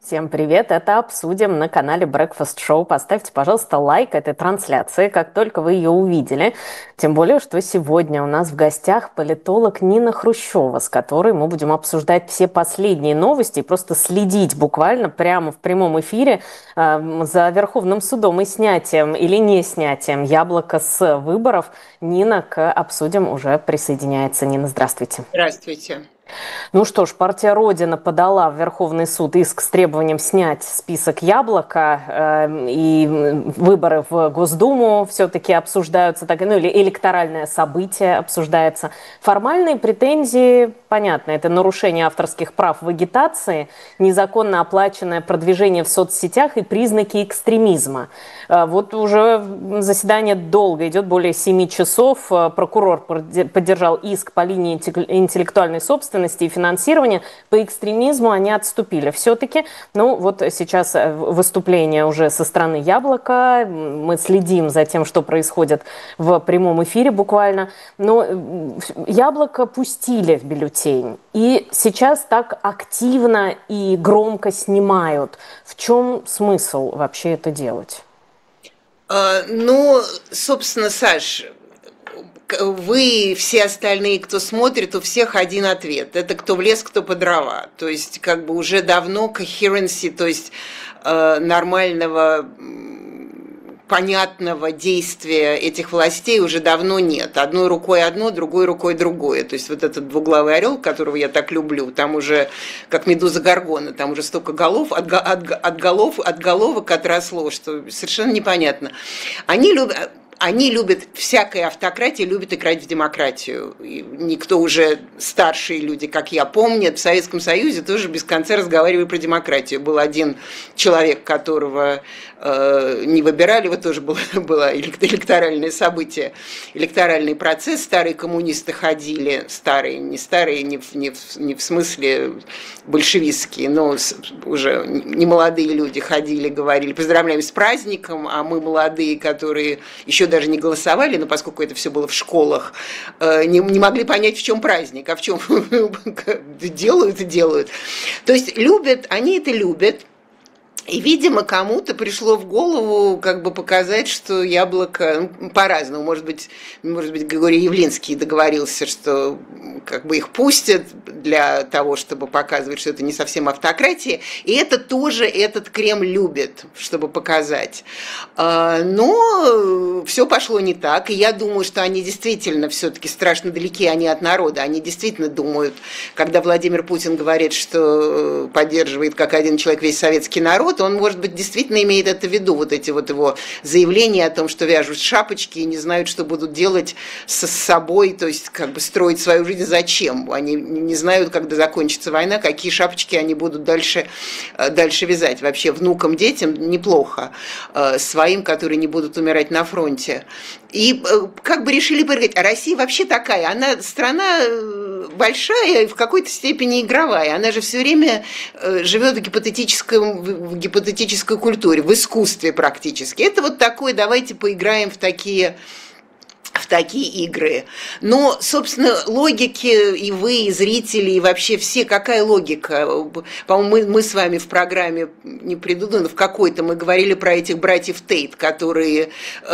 Всем привет! Это обсудим на канале Breakfast Show. Поставьте, пожалуйста, лайк этой трансляции, как только вы ее увидели. Тем более, что сегодня у нас в гостях политолог Нина Хрущева, с которой мы будем обсуждать все последние новости и просто следить буквально прямо в прямом эфире за Верховным судом и снятием или не снятием яблока с выборов. Нина, к обсудим уже присоединяется. Нина, здравствуйте. Здравствуйте. Ну что ж, партия «Родина» подала в Верховный суд иск с требованием снять список «Яблоко», и выборы в Госдуму все-таки обсуждаются, ну или электоральное событие обсуждается. Формальные претензии, понятно, это нарушение авторских прав в агитации, незаконно оплаченное продвижение в соцсетях и признаки экстремизма. Вот уже заседание долго идет, более 7 часов. Прокурор поддержал иск по линии интеллектуальной собственности и финансирования. По экстремизму они отступили все-таки. Ну вот сейчас выступление уже со стороны «Яблока». Мы следим за тем, что происходит в прямом эфире буквально. Но «Яблоко» пустили в бюллетень. И сейчас так активно и громко снимают. В чем смысл вообще это делать? Ну, собственно, Саш, вы, все остальные, кто смотрит, у всех один ответ. Это кто в лес, кто по дрова. То есть, как бы уже давно coherency, то есть нормального, понятного действия этих властей уже давно нет. Одной рукой одно, другой рукой другое. То есть вот этот двуглавый орел, которого я так люблю, там уже как медуза Горгона, там уже столько голов, от головок отросло, что совершенно непонятно. Они любят, всякая автократия любит играть в демократию. И никто уже, старшие люди, как я, помнят, в Советском Союзе тоже без конца разговаривали про демократию. Был один человек, которого не выбирали, его тоже было электоральное событие, электоральный процесс. Старые коммунисты ходили, старые, не в смысле большевистские, но уже не молодые люди ходили, говорили: поздравляем с праздником, а мы молодые, которые еще даже не голосовали, но поскольку это все было в школах, не могли понять, в чем праздник, а в чем делают и делают. То есть любят, они это любят. И, видимо, кому-то пришло в голову как бы показать, что «Яблоко», ну, по-разному, может быть, Григорий Явлинский договорился, что как бы их пустят для того, чтобы показывать, что это не совсем автократия, и это тоже этот Кремль любит, чтобы показать. Но все пошло не так, и я думаю, что они действительно все-таки страшно далеки они от народа, они действительно думают, когда Владимир Путин говорит, что поддерживает как один человек весь советский народ, он, может быть, действительно имеет это в виду, вот эти вот его заявления о том, что вяжут шапочки и не знают, что будут делать с собой, то есть как бы строить свою жизнь зачем. Они не знают, когда закончится война, какие шапочки они будут дальше вязать. Вообще внукам, детям неплохо, своим, которые не будут умирать на фронте. И как бы решили поговорить, а Россия вообще такая, она страна большая и в какой-то степени игровая, она же все время живет в гипотетической культуре, в искусстве практически. Это вот такое, давайте поиграем в такие игры. Но, собственно, логики и вы, и зрители, и вообще все, какая логика? По-моему, мы с вами в программе, не предыдущей, но в какой-то мы говорили про этих братьев Тейт, которые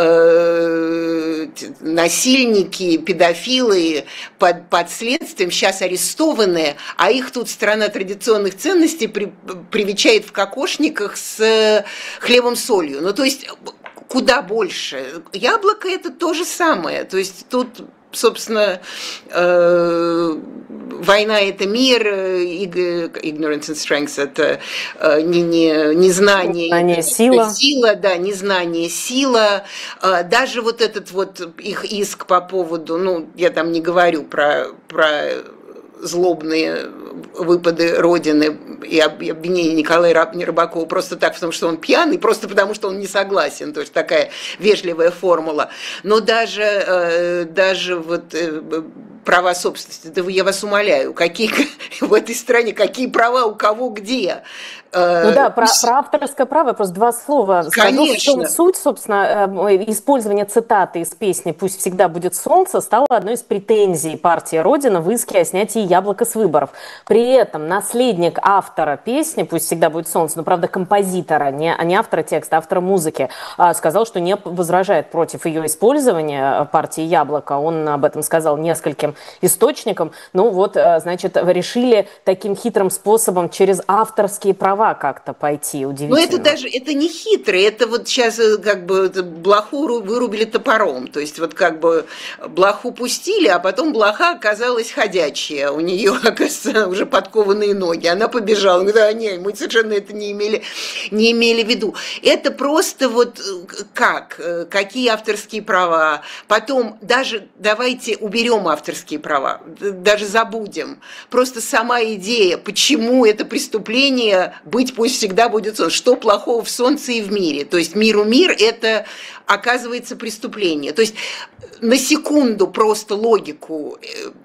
насильники, педофилы под следствием, сейчас арестованные, а их тут страна традиционных ценностей привечает в кокошниках с хлебом солью. Ну, то есть куда больше. «Яблоко» – это то же самое. То есть тут, собственно, война – это мир, ignorance and strength – это незнание, сила, да, незнание, сила. Даже вот этот вот их иск по поводу, ну, я там не говорю про злобные выпады Родины и обвинения Николая Рыбакова просто так, потому что он пьяный, просто потому что он не согласен. То есть такая вежливая формула. Но даже вот права собственности. Да я вас умоляю, какие в этой стране, какие права у кого где? Ну да, про авторское право я просто два слова скажу. Конечно. В чем суть, собственно, использование цитаты из песни «Пусть всегда будет солнце» стало одной из претензий партии «Родина» в иске о снятии яблока с выборов. При этом наследник автора песни «Пусть всегда будет солнце», но, правда, композитора, не автора текста, а автора музыки, сказал, что не возражает против ее использования партии «Яблоко». Он об этом сказал нескольким источникам. Ну вот, значит, решили таким хитрым способом через авторские права как-то пойти, удивительно. Но это даже, это не хитро, это вот сейчас как бы блоху вырубили топором, то есть вот как бы блоху пустили, а потом блоха оказалась ходячая, у нее, оказывается, уже подкованные ноги, она побежала, говорит, да, не, мы совершенно это не имели в виду. Это просто вот какие авторские права, потом даже давайте уберем авторские права, даже забудем, просто сама идея, почему это преступление быть пусть всегда будет солнце. Что плохого в солнце и в мире? То есть миру мир – это, оказывается, преступление. То есть на секунду просто логику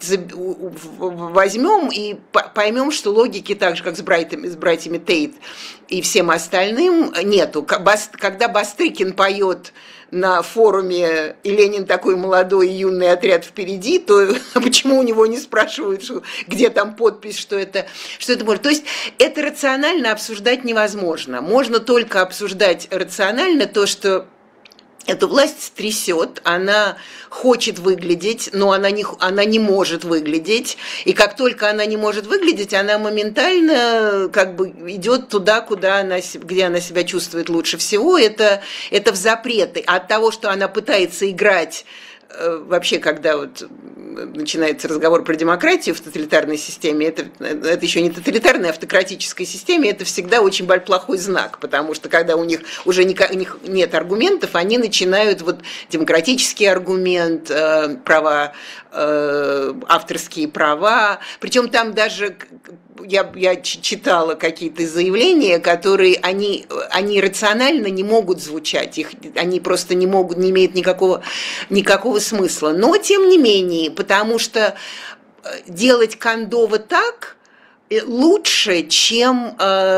возьмем и поймем, что логики так же, как с братьями Тейт и всем остальным, нету. Когда Бастрыкин поет на форуме, и Ленин такой молодой и юный отряд впереди, то почему у него не спрашивают, где там подпись, что это может. То есть это рационально обсуждать невозможно. Можно только обсуждать рационально то, что эту власть трясет, она хочет выглядеть, но она не может выглядеть. И как только она не может выглядеть, она моментально как бы идет туда, где она себя чувствует лучше всего. Это в запреты. От того, что она пытается играть, вообще, когда вот начинается разговор про демократию в тоталитарной системе, это еще не тоталитарной, а автократической системе, это всегда очень плохой знак, потому что когда у них уже у них нет аргументов, они начинают вот демократический аргумент, права, авторские права, причем там даже я читала какие-то заявления, которые они рационально не могут звучать, они просто не имеют никакого смысла. Но, тем не менее, потому что делать кондово так лучше, чем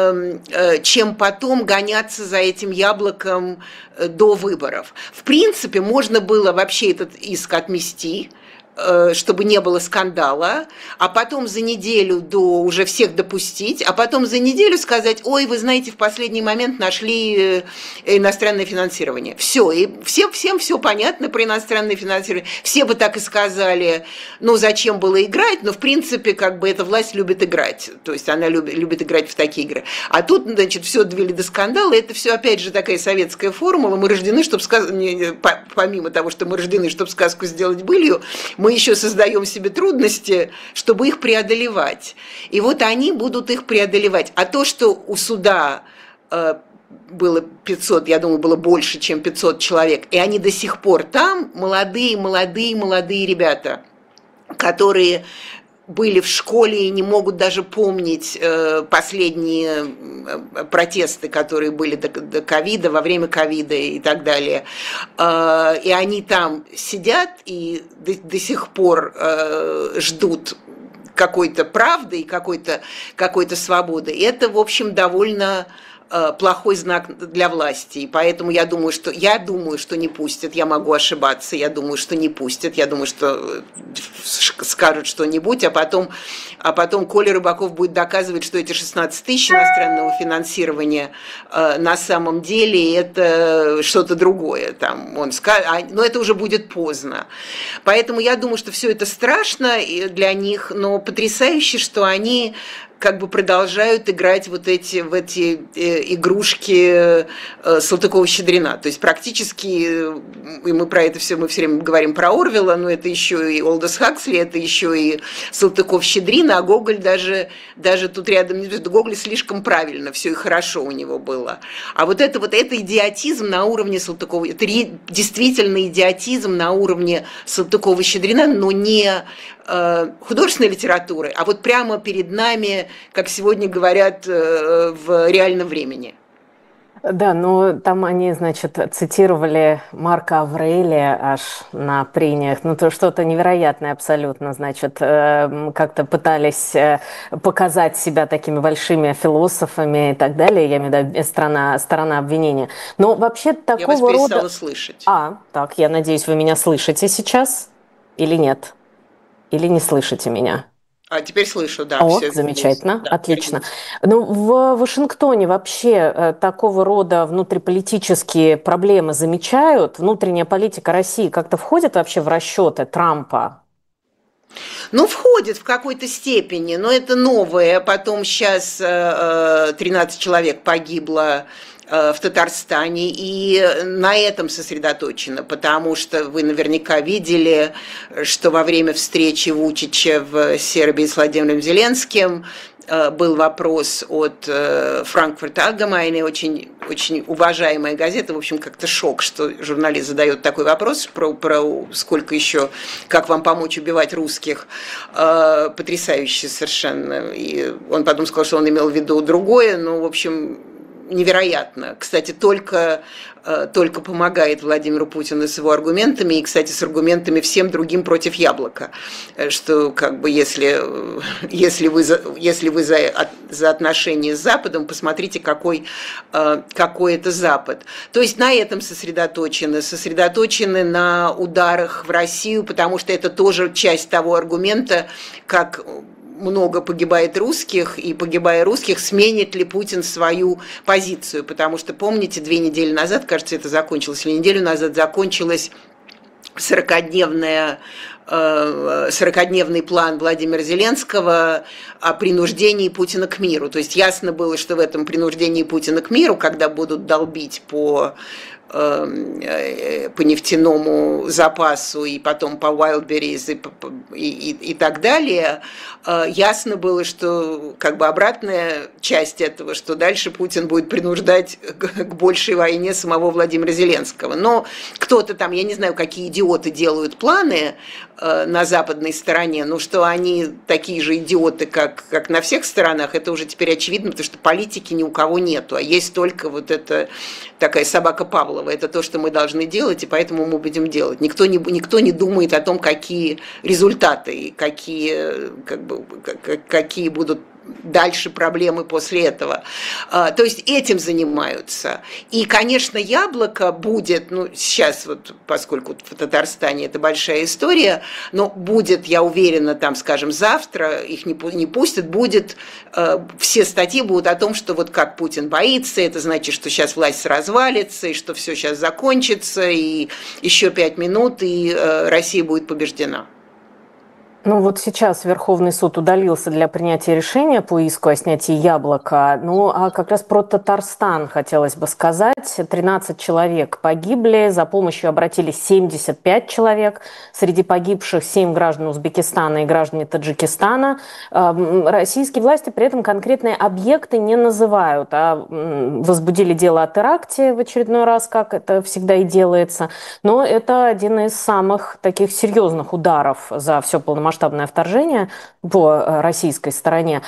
потом гоняться за этим яблоком до выборов. В принципе, можно было вообще этот иск отмести, чтобы не было скандала, а потом за неделю до уже всех допустить, а потом за неделю сказать: ой, вы знаете, в последний момент нашли иностранное финансирование. Все, и всем все понятно про иностранное финансирование. Все бы так и сказали, ну зачем было играть, но в принципе как бы эта власть любит играть, то есть она любит играть в такие игры. А тут, значит, все довели до скандала, это все опять же такая советская формула, мы рождены, чтобы помимо того, что мы рождены, чтобы сказку сделать былью, мы еще создаем себе трудности, чтобы их преодолевать. И вот они будут их преодолевать. А то, что у суда было 500, я думаю, было больше, чем 500 человек, и они до сих пор там, молодые ребята, которые были в школе и не могут даже помнить последние протесты, которые были до ковида, во время ковида и так далее. И они там сидят и до сих пор ждут какой-то правды и какой-то свободы. И это, в общем, довольно плохой знак для власти. И поэтому я думаю, что не пустят. Я могу ошибаться. Я думаю, что не пустят. Я думаю, что скажут что-нибудь, а потом Коля Рыбаков будет доказывать, что эти 16 тысяч иностранного финансирования на самом деле это что-то другое. Там он скажет, но это уже будет поздно. Поэтому я думаю, что все это страшно для них, но потрясающе, что они как бы продолжают играть в эти игрушки Салтыкова-Щедрина. То есть практически, и мы все время говорим про Орвелла, но это еще и Олдос Хаксли, это еще и Салтыков-Щедрин, а Гоголь даже тут рядом не живет. Гоголь слишком правильно, все и хорошо у него было. А это идиотизм на уровне Салтыкова, это действительно идиотизм на уровне Салтыкова-Щедрина, но не художественной литературы, а вот прямо перед нами, как сегодня говорят, в реальном времени. Да, ну там они, значит, цитировали Марка Аврелия аж на прениях. Ну, то что-то невероятное абсолютно, значит, как-то пытались показать себя такими большими философами и так далее. Я имею в виду сторона обвинения. Но вообще Я вас такого рода... перестала слышать. Так, я надеюсь, вы меня слышите сейчас или нет? Или не слышите меня? А теперь слышу, да, О, все здесь. замечательно, Да, отлично. верните. Ну, в Вашингтоне вообще такого рода внутриполитические проблемы замечают? Внутренняя политика России как-то входит вообще в расчеты Трампа? Ну, входит в какой-то степени, но это новое. Потом сейчас 13 человек погибло в Татарстане, и на этом сосредоточено, потому что вы наверняка видели, что во время встречи Вучича в Сербии с Владимиром Зеленским был вопрос от Frankfurt Allgemeine, очень, очень уважаемая газета, в общем, как-то шок, что журналист задает такой вопрос про сколько еще, как вам помочь убивать русских, потрясающе совершенно. И он потом сказал, что он имел в виду другое, но, в общем, невероятно. Кстати, только помогает Владимиру Путину с его аргументами, и, кстати, с аргументами всем другим против Яблока, что как бы если вы за отношения с Западом, посмотрите, какой это Запад. То есть на этом сосредоточены на ударах в Россию, потому что это тоже часть того аргумента, как много погибает русских, и погибая русских, сменит ли Путин свою позицию. Потому что, помните, 2 недели назад, кажется, это закончилось, или неделю назад закончилась 40-дневный план Владимира Зеленского о принуждении Путина к миру. То есть ясно было, что в этом принуждении Путина к миру, когда будут долбить по нефтяному запасу и потом по Wildberries и так далее, ясно было, что как бы обратная часть этого, что дальше Путин будет принуждать к большей войне самого Владимира Зеленского. Но кто-то там, я не знаю, какие идиоты делают планы на западной стороне, но что они такие же идиоты, как на всех сторонах, это уже теперь очевидно, потому что политики ни у кого нету, а есть только вот эта такая собака Павлова. Это то, что мы должны делать, и поэтому мы будем делать. Никто не думает о том, какие результаты и какие будут дальше проблемы после этого. То есть этим занимаются. И, конечно, Яблоко будет, ну, сейчас вот, поскольку в Татарстане это большая история, но будет, я уверена, там, скажем, завтра, их не пустят, будет, все статьи будут о том, что вот как Путин боится, это значит, что сейчас власть развалится, и что все сейчас закончится, и еще 5 минут, и Россия будет побеждена. Ну вот сейчас Верховный суд удалился для принятия решения по иску о снятии Яблока. Ну а как раз про Татарстан хотелось бы сказать. 13 человек погибли, за помощью обратились 75 человек. Среди погибших 7 граждан Узбекистана и граждане Таджикистана. Российские власти при этом конкретные объекты не называют, а возбудили дело о теракте в очередной раз, как это всегда и делается. Но это один из самых таких серьезных ударов за все полномасштабное вторжение по российской стороне.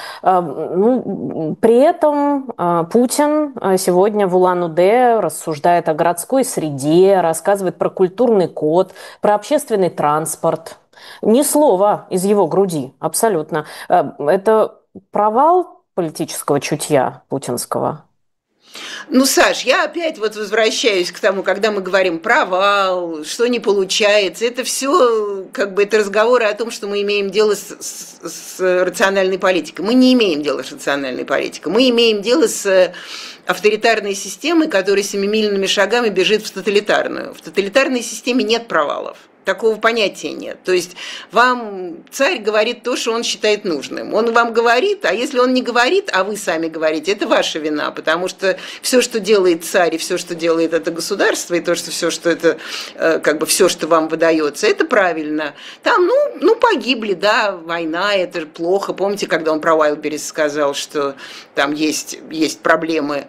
Ну, при этом Путин сегодня в Улан-Удэ рассуждает о городской среде, рассказывает про культурный код, про общественный транспорт. Ни слова из его груди, абсолютно. Это провал политического чутья путинского? Ну, Саш, я опять вот возвращаюсь к тому, когда мы говорим провал, что не получается. Это все, как бы, это разговоры о том, что мы имеем дело с рациональной политикой. Мы не имеем дела с рациональной политикой. Мы имеем дело с авторитарной системой, которая семимильными шагами бежит в тоталитарную. В тоталитарной системе нет провалов. Такого понятия нет. То есть вам царь говорит то, что он считает нужным. Он вам говорит, а если он не говорит, а вы сами говорите, это ваша вина, потому что все, что делает царь, и все, что делает это государство, и то, что все, что это, как бы все, что вам выдается, это правильно. Там, ну погибли, да, война, это же плохо. Помните, когда он про Уайлдберрис сказал, что там есть проблемы,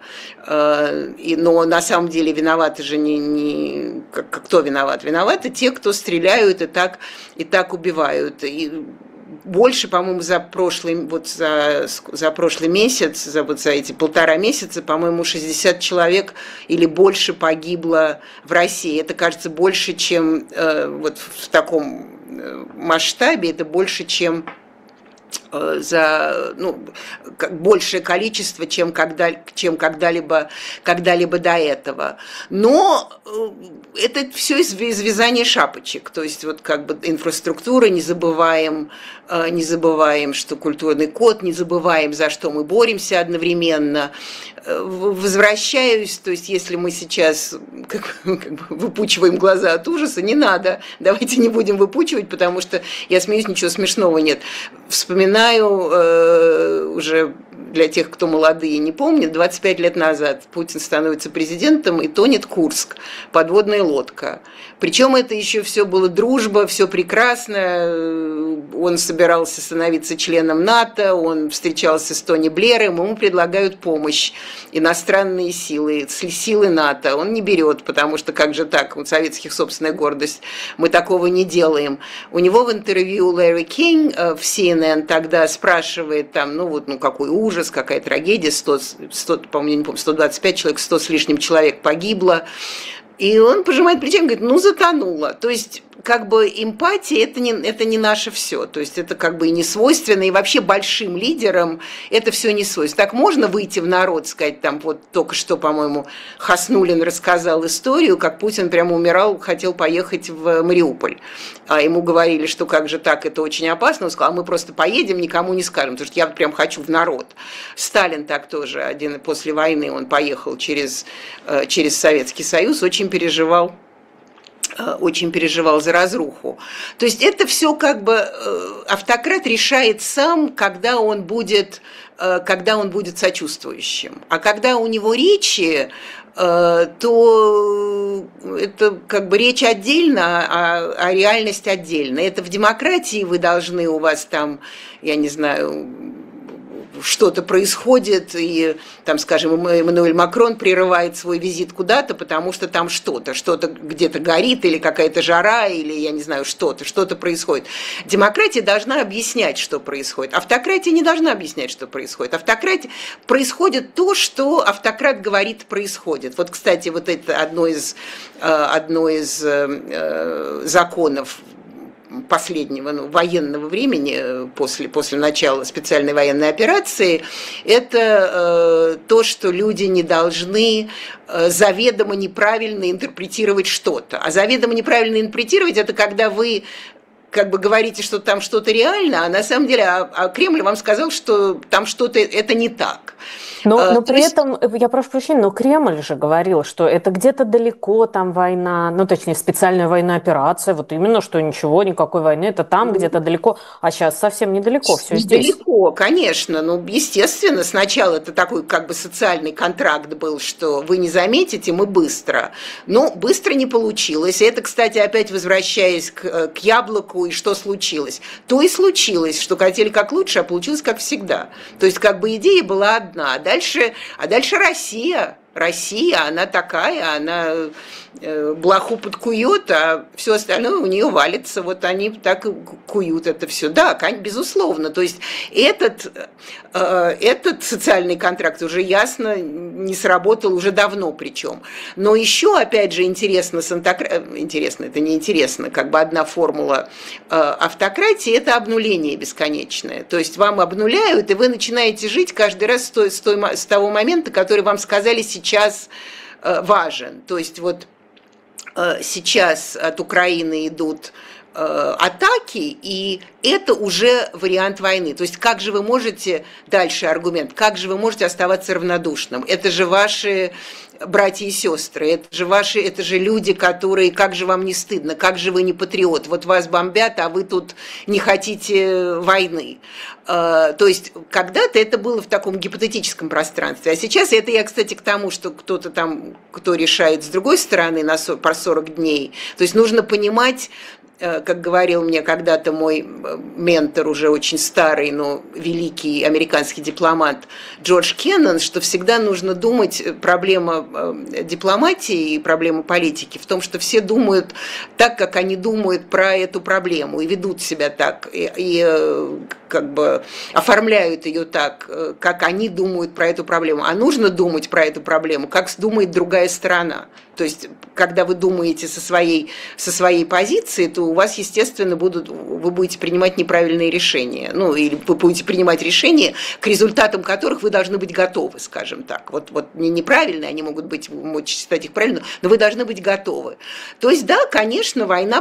но на самом деле виноваты же не кто виноват? Виноваты те, кто стреляют и так убивают. И больше, по-моему, за прошлый месяц, за эти 1,5 месяца, по-моему, 60 человек или больше погибло в России. Это, кажется, больше, чем вот в таком масштабе, это больше, чем большее количество, чем когда-либо до этого. Но это все из вязания шапочек. То есть вот как бы инфраструктура, не забываем, что культурный код, не забываем, за что мы боремся одновременно. Возвращаюсь, то есть если мы сейчас как бы выпучиваем глаза от ужаса, не надо, давайте не будем выпучивать, потому что я смеюсь, ничего смешного нет. Вспоминаю уже для тех, кто молодые не помнит, 25 лет назад Путин становится президентом и тонет Курск, подводная лодка. Причем это еще все было дружба, все прекрасно. Он собирался становиться членом НАТО, он встречался с Тони Блэром, ему предлагают помощь иностранные силы НАТО. Он не берет, потому что как же так, у советских собственная гордость, мы такого не делаем. У него в интервью Ларри Кинг в CNN тогда спрашивает там, какой ужас, какая трагедия, 100, по-моему, я не помню, 125 человек, 100 с лишним человек погибло. И он пожимает плечами и говорит, затонуло. То есть, как бы эмпатия это не наше все. То есть это как бы и не свойственно, и вообще большим лидерам это все не свойственно. Так можно выйти в народ, сказать, там вот только что, по-моему, Хаснуллин рассказал историю, как Путин прямо умирал, хотел поехать в Мариуполь. А ему говорили, что как же так, это очень опасно. Он сказал, мы просто поедем, никому не скажем, потому что я прям хочу в народ. Сталин так тоже, один после войны, он поехал через Советский Союз, очень переживал за разруху. То есть это все как бы автократ решает сам, когда он будет сочувствующим. А когда у него речи, то это как бы речь отдельно, а реальность отдельно. Это в демократии вы должны, у вас там, я не знаю, что-то происходит, и там, скажем, Эммануэль Макрон прерывает свой визит куда-то, потому что там что-то где-то горит, или какая-то жара, или, я не знаю, что-то происходит. Демократия должна объяснять, что происходит. Автократия не должна объяснять, что происходит. Автократия происходит то, что автократ говорит происходит. Вот, кстати, вот это одно из законов последнего военного времени, после начала специальной военной операции, это то, что люди не должны заведомо неправильно интерпретировать что-то. А заведомо неправильно интерпретировать – это когда вы как бы говорите, что там что-то реально, а на самом деле Кремль вам сказал, что там что-то это не так. Но при этом, я прошу прощения, но Кремль же говорил, что это где-то далеко там война, точнее, специальная военная операция, вот именно, что ничего, никакой войны, это там где-то далеко, а сейчас совсем недалеко, все здесь. Далеко, конечно, естественно, сначала это такой как бы социальный контракт был, что вы не заметите, мы быстро, но быстро не получилось, и это, кстати, опять возвращаясь к яблоку, и что случилось? То и случилось, что хотели как лучше, а получилось как всегда. То есть как бы идея была одна, а дальше Россия. Россия, она такая, она блоху подкует, а все остальное у нее валится. Вот они так и куют это все. Да, безусловно. То есть этот социальный контракт уже ясно не сработал уже давно причем. Но еще, опять же, интересно, это не интересно, как бы одна формула автократии – это обнуление бесконечное. То есть вам обнуляют, и вы начинаете жить каждый раз с того момента, который вам сказали сейчас важен. То есть вот сейчас от Украины идут атаки, и это уже вариант войны. То есть как же вы можете, дальше аргумент, как же вы можете оставаться равнодушным? Это же ваши братья и сестры, это же люди, которые, как же вам не стыдно, как же вы не патриот, вот вас бомбят, а вы тут не хотите войны. То есть когда-то это было в таком гипотетическом пространстве, а сейчас это я, кстати, к тому, что кто-то там, кто решает с другой стороны по 40 дней, то есть нужно понимать, как говорил мне когда-то мой ментор, уже очень старый, но великий американский дипломат Джордж Кеннон, что всегда нужно думать, проблема дипломатии и проблема политики в том, что все думают так, как они думают про эту проблему, и ведут себя так, и как бы оформляют ее так, как они думают про эту проблему. А нужно думать про эту проблему, как думает другая сторона. То есть, когда вы думаете со своей позиции, то у вас, естественно, вы будете принимать неправильные решения. Ну, или вы будете принимать решения, к результатам которых вы должны быть готовы, скажем так. Вот неправильные, они могут считать их правильными, но вы должны быть готовы. То есть, да, конечно, война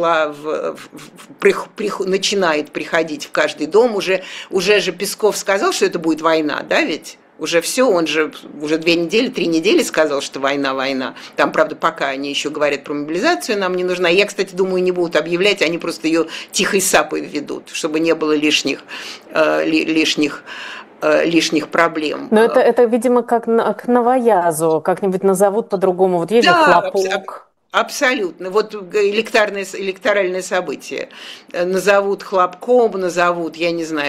начинает приходить в каждый дом. Уже же Песков сказал, что это будет война, да, ведь? Уже все, он же уже 2 недели, 3 недели сказал, что война. Там, правда, пока они еще говорят про мобилизацию, нам не нужна. Я, кстати, думаю, не будут объявлять, они просто ее тихой сапой ведут, чтобы не было лишних проблем. Но это, видимо, как к новоязу, как-нибудь назовут по-другому. Вот есть же хлопок. Абсолютно. Вот электоральное событие. Назовут хлопком, назовут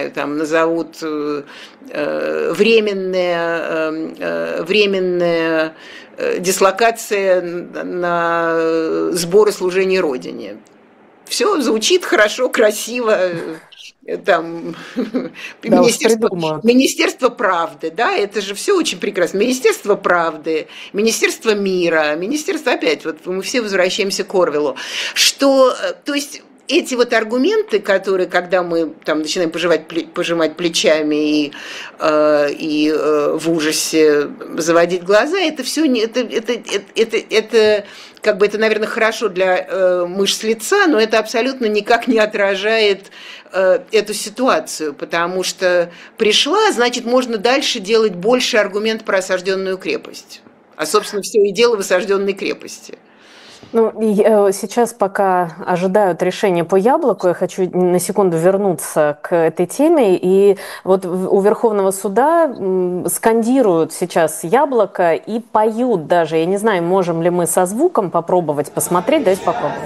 временная дислокация на сборы служения Родине. Все звучит хорошо, красиво. Там Министерство правды, да, это же все очень прекрасно. Министерство правды, Министерство мира, Министерство опять, вот мы все возвращаемся к Орвеллу, то есть эти вот аргументы, которые, когда мы там начинаем пожимать плечами и в ужасе заводить глаза, это все это, наверное, хорошо для мышц лица, но это абсолютно никак не отражает эту ситуацию, потому что пришла, значит, можно дальше делать больше аргумент про осажденную крепость. А, собственно, все и дело в осажденной крепости. Ну, сейчас, пока ожидают решения по Яблоку, я хочу на секунду вернуться к этой теме. И вот у Верховного суда скандируют сейчас Яблоко и поют даже. Я не знаю, можем ли мы со звуком попробовать посмотреть. Давайте попробуем.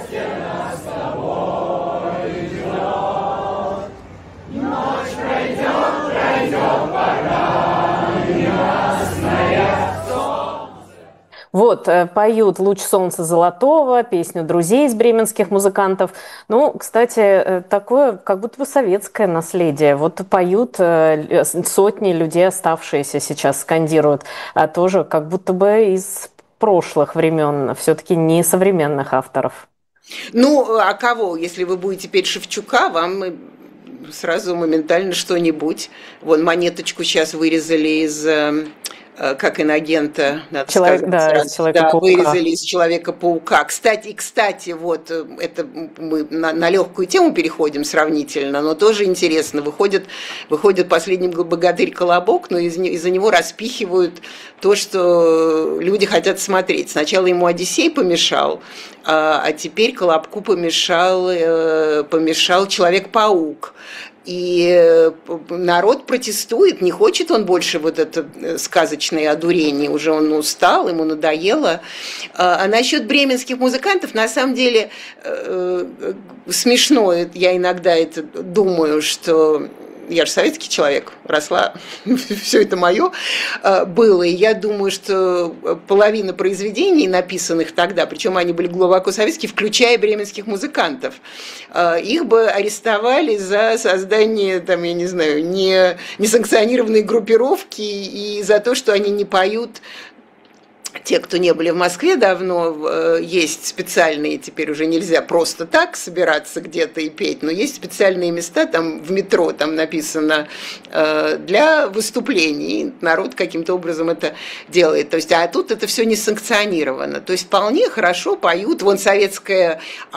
Вот, поют «Луч солнца золотого», песню друзей из бременских музыкантов. Ну, кстати, такое как будто бы советское наследие. Вот поют сотни людей, оставшиеся сейчас, скандируют. А тоже как будто бы из прошлых времен, все-таки не современных авторов. Ну, а кого? Если вы будете петь Шевчука, вам сразу моментально что-нибудь. Вон, монеточку сейчас вырезали из... как инагента, надо сказать, вырезали из Человека-паука. Кстати, вот это мы на легкую тему переходим сравнительно, но тоже интересно. Выходит последний богатырь-колобок, но из-за него распихивают то, что люди хотят смотреть. Сначала ему Одиссей помешал, а теперь Колобку помешал Человек-паук. И народ протестует, не хочет он больше вот это сказочное одурение, уже он устал, ему надоело. А насчет бременских музыкантов, на самом деле, смешно, я иногда это думаю, что... Я же советский человек, росла, все это мое было, и я думаю, что половина произведений, написанных тогда, причем они были глубоко советские, включая бременских музыкантов, их бы арестовали за создание, там, я не знаю, несанкционированной группировки и за то, что они не поют. Те, кто не были в Москве давно, есть специальные, теперь уже нельзя просто так собираться где-то и петь, но есть специальные места, там в метро там написано для выступлений, народ каким-то образом это делает. То есть, а тут это все не санкционировано. То есть вполне хорошо поют. Вон советское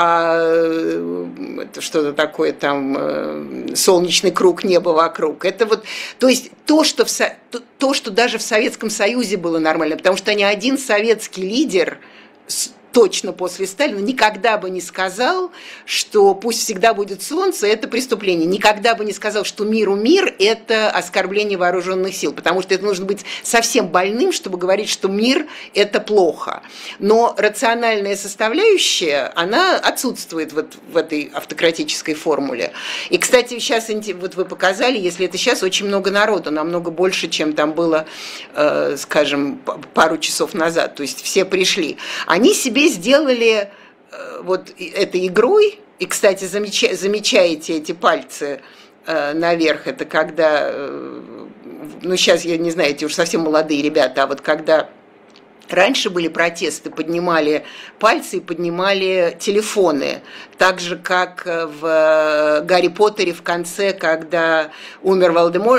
что-то такое там «Солнечный круг, небо вокруг». Это вот, то есть то, что даже в Советском Союзе было нормально, потому что ни один советский лидер точно после Сталина, никогда бы не сказал, что пусть всегда будет солнце, это преступление. Никогда бы не сказал, что миру мир – это оскорбление вооруженных сил, потому что это нужно быть совсем больным, чтобы говорить, что мир – это плохо. Но рациональная составляющая, она отсутствует вот в этой автократической формуле. И, кстати, сейчас, вот вы показали, если это сейчас, очень много народу, намного больше, чем там было, скажем, пару часов назад. То есть все пришли. Они себе сделали вот этой игрой, и, кстати, замечаете эти пальцы наверх, это когда, ну, сейчас, я не знаю, эти уж совсем молодые ребята, а вот когда раньше были протесты, поднимали пальцы и поднимали телефоны, так же, как в «Гарри Поттере» в конце, когда умер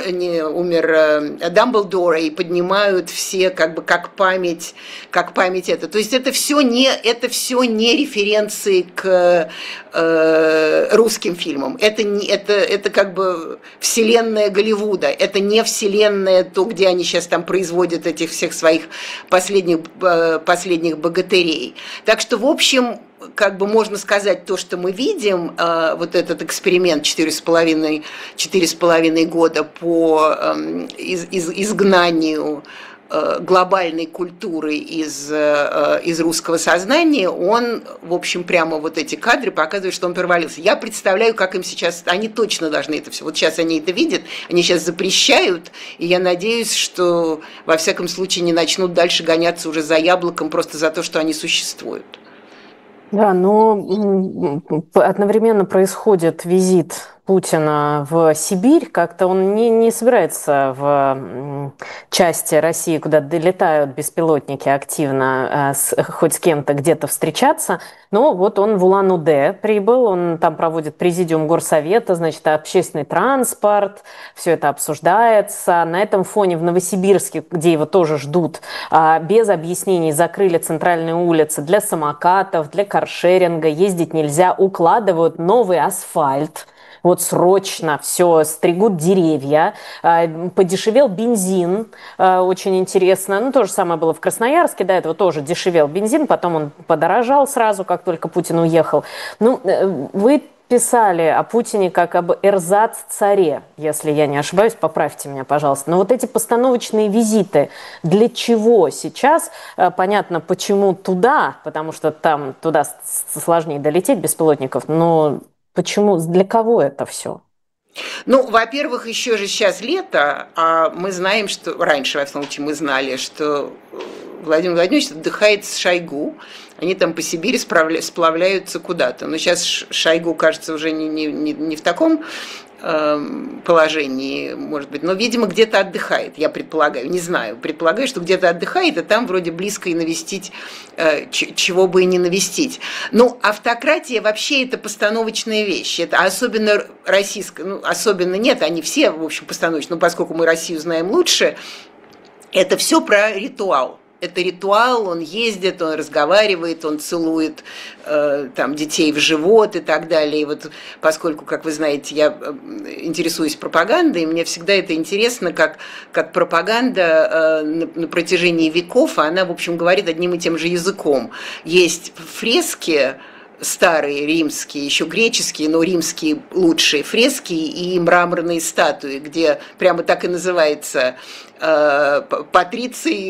Дамблдор, и поднимают все как бы как память это. То есть это все не референции к русским фильмам. Это как бы вселенная Голливуда. Это не вселенная, то, где они сейчас там производят этих всех своих последних богатырей. Так что, в общем, как бы можно сказать, то, что мы видим, вот этот эксперимент 4,5 года по изгнанию глобальной культуры из русского сознания, он, в общем, прямо вот эти кадры показывают, что он провалился. Я представляю, как им сейчас, они точно должны это все, вот сейчас они это видят, они сейчас запрещают, и я надеюсь, что, во всяком случае, не начнут дальше гоняться уже за яблоком просто за то, что они существуют. Да, но одновременно происходит визит Путина в Сибирь. Как-то он не собирается в части России, куда долетают беспилотники активно, хоть с кем-то где-то встречаться. Но вот он в Улан-Удэ прибыл, он там проводит президиум горсовета, значит, общественный транспорт, все это обсуждается. На этом фоне в Новосибирске, где его тоже ждут, без объяснений закрыли центральные улицы для самокатов, для каршеринга, ездить нельзя, укладывают новый асфальт. Вот срочно все, стригут деревья, подешевел бензин, очень интересно. Ну, то же самое было в Красноярске, до этого тоже дешевел бензин, потом он подорожал сразу, как только Путин уехал. Ну, вы писали о Путине как об эрзац-царе, если я не ошибаюсь, поправьте меня, пожалуйста. Но вот эти постановочные визиты, для чего сейчас? Понятно, почему туда, потому что там туда сложнее долететь беспилотников, но почему, для кого это все? Ну, во-первых, еще же сейчас лето, а мы знаем, что раньше, во всяком случае, мы знали, что Владимир Владимирович отдыхает с Шойгу, они там по Сибири сплавляются куда-то. Но сейчас Шойгу, кажется, уже не в таком положении, может быть, но, видимо, где-то отдыхает, я предполагаю, не знаю, предполагаю, что где-то отдыхает, а там вроде близко и навестить, чего бы и не навестить. Ну, автократия вообще это постановочная вещь, это особенно российская, ну, особенно нет, они все, в общем, постановочные, но поскольку мы Россию знаем лучше, это все про ритуал. Это ритуал, он ездит, он разговаривает, он целует там, детей в живот и так далее. И вот поскольку, как вы знаете, я интересуюсь пропагандой, мне всегда это интересно, как пропаганда на протяжении веков, она, в общем, говорит одним и тем же языком. Есть фрески, старые римские, еще греческие, но римские лучшие фрески и мраморные статуи, где прямо так и называется Патриций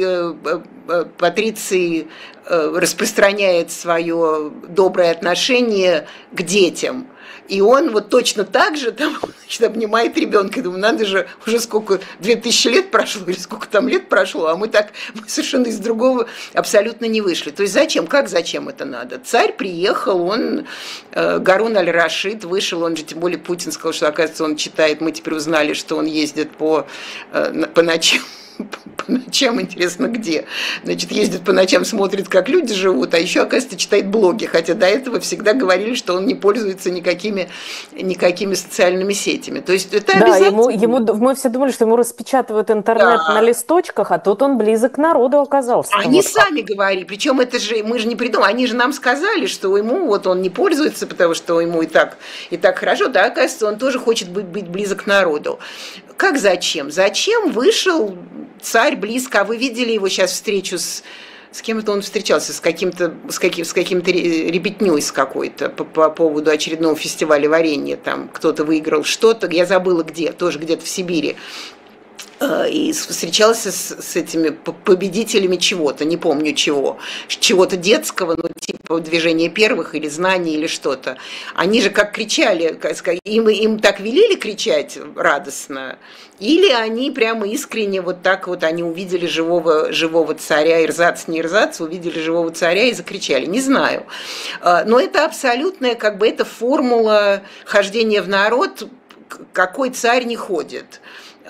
распространяет свое доброе отношение к детям. И он вот точно так же там, значит, обнимает ребенка. Я думаю, надо же, уже сколько, 2000 лет прошло, или сколько там лет прошло, а мы совершенно из другого абсолютно не вышли. То есть зачем это надо? Царь приехал, он, Гарун аль-Рашид, вышел, он же, тем более Путин сказал, что, оказывается, он читает, мы теперь узнали, что он ездит по ночам. По ночам, интересно, где. Значит, ездит по ночам, смотрит, как люди живут, а еще, оказывается, читает блоги, хотя до этого всегда говорили, что он не пользуется никакими социальными сетями. То есть это обязательно. Мы все думали, что ему распечатывают интернет на листочках, а тут он близок к народу оказался. Они сами говорили, причем это же, мы же не придумали, они же нам сказали, что ему вот он не пользуется, потому что ему и так хорошо, да, оказывается, он тоже хочет быть близок к народу. Как зачем? Зачем вышел царь близко? А вы видели его сейчас встречу с с кем-то он встречался, с каким-то ребятней с какой-то по поводу очередного фестиваля варенья. Там кто-то выиграл что-то, я забыла где, тоже где-то в Сибири. И встречался с этими победителями чего-то, не помню чего, чего-то детского, ну типа движения первых или знаний или что-то. Они же как кричали, им так велели кричать радостно, или они прямо искренне вот так вот, они увидели живого царя, ирзац, не ирзац, увидели живого царя и закричали, не знаю. Но это абсолютная, как бы, это формула хождения в народ, какой царь не ходит.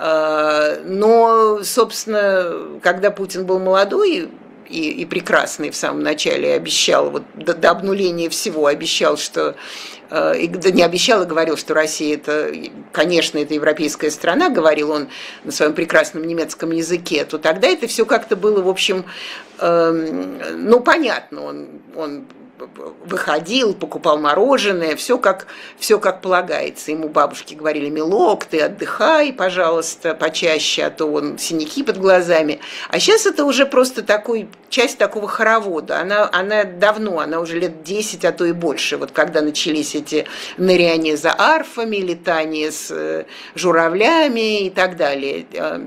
Но, собственно, когда Путин был молодой и прекрасный в самом начале, обещал, вот до обнуления всего, обещал, что... не обещал, а говорил, что Россия это, конечно, это европейская страна, говорил он на своем прекрасном немецком языке, то тогда это все как-то было, в общем, ну, понятно, он выходил, покупал мороженое, все как полагается. Ему бабушки говорили: милок, ты отдыхай, пожалуйста, почаще, а то вон синяки под глазами. А сейчас это уже просто часть такого хоровода. Она давно, она уже лет 10, а то и больше. Вот когда начались эти ныряния за арфами, летания с журавлями и так далее.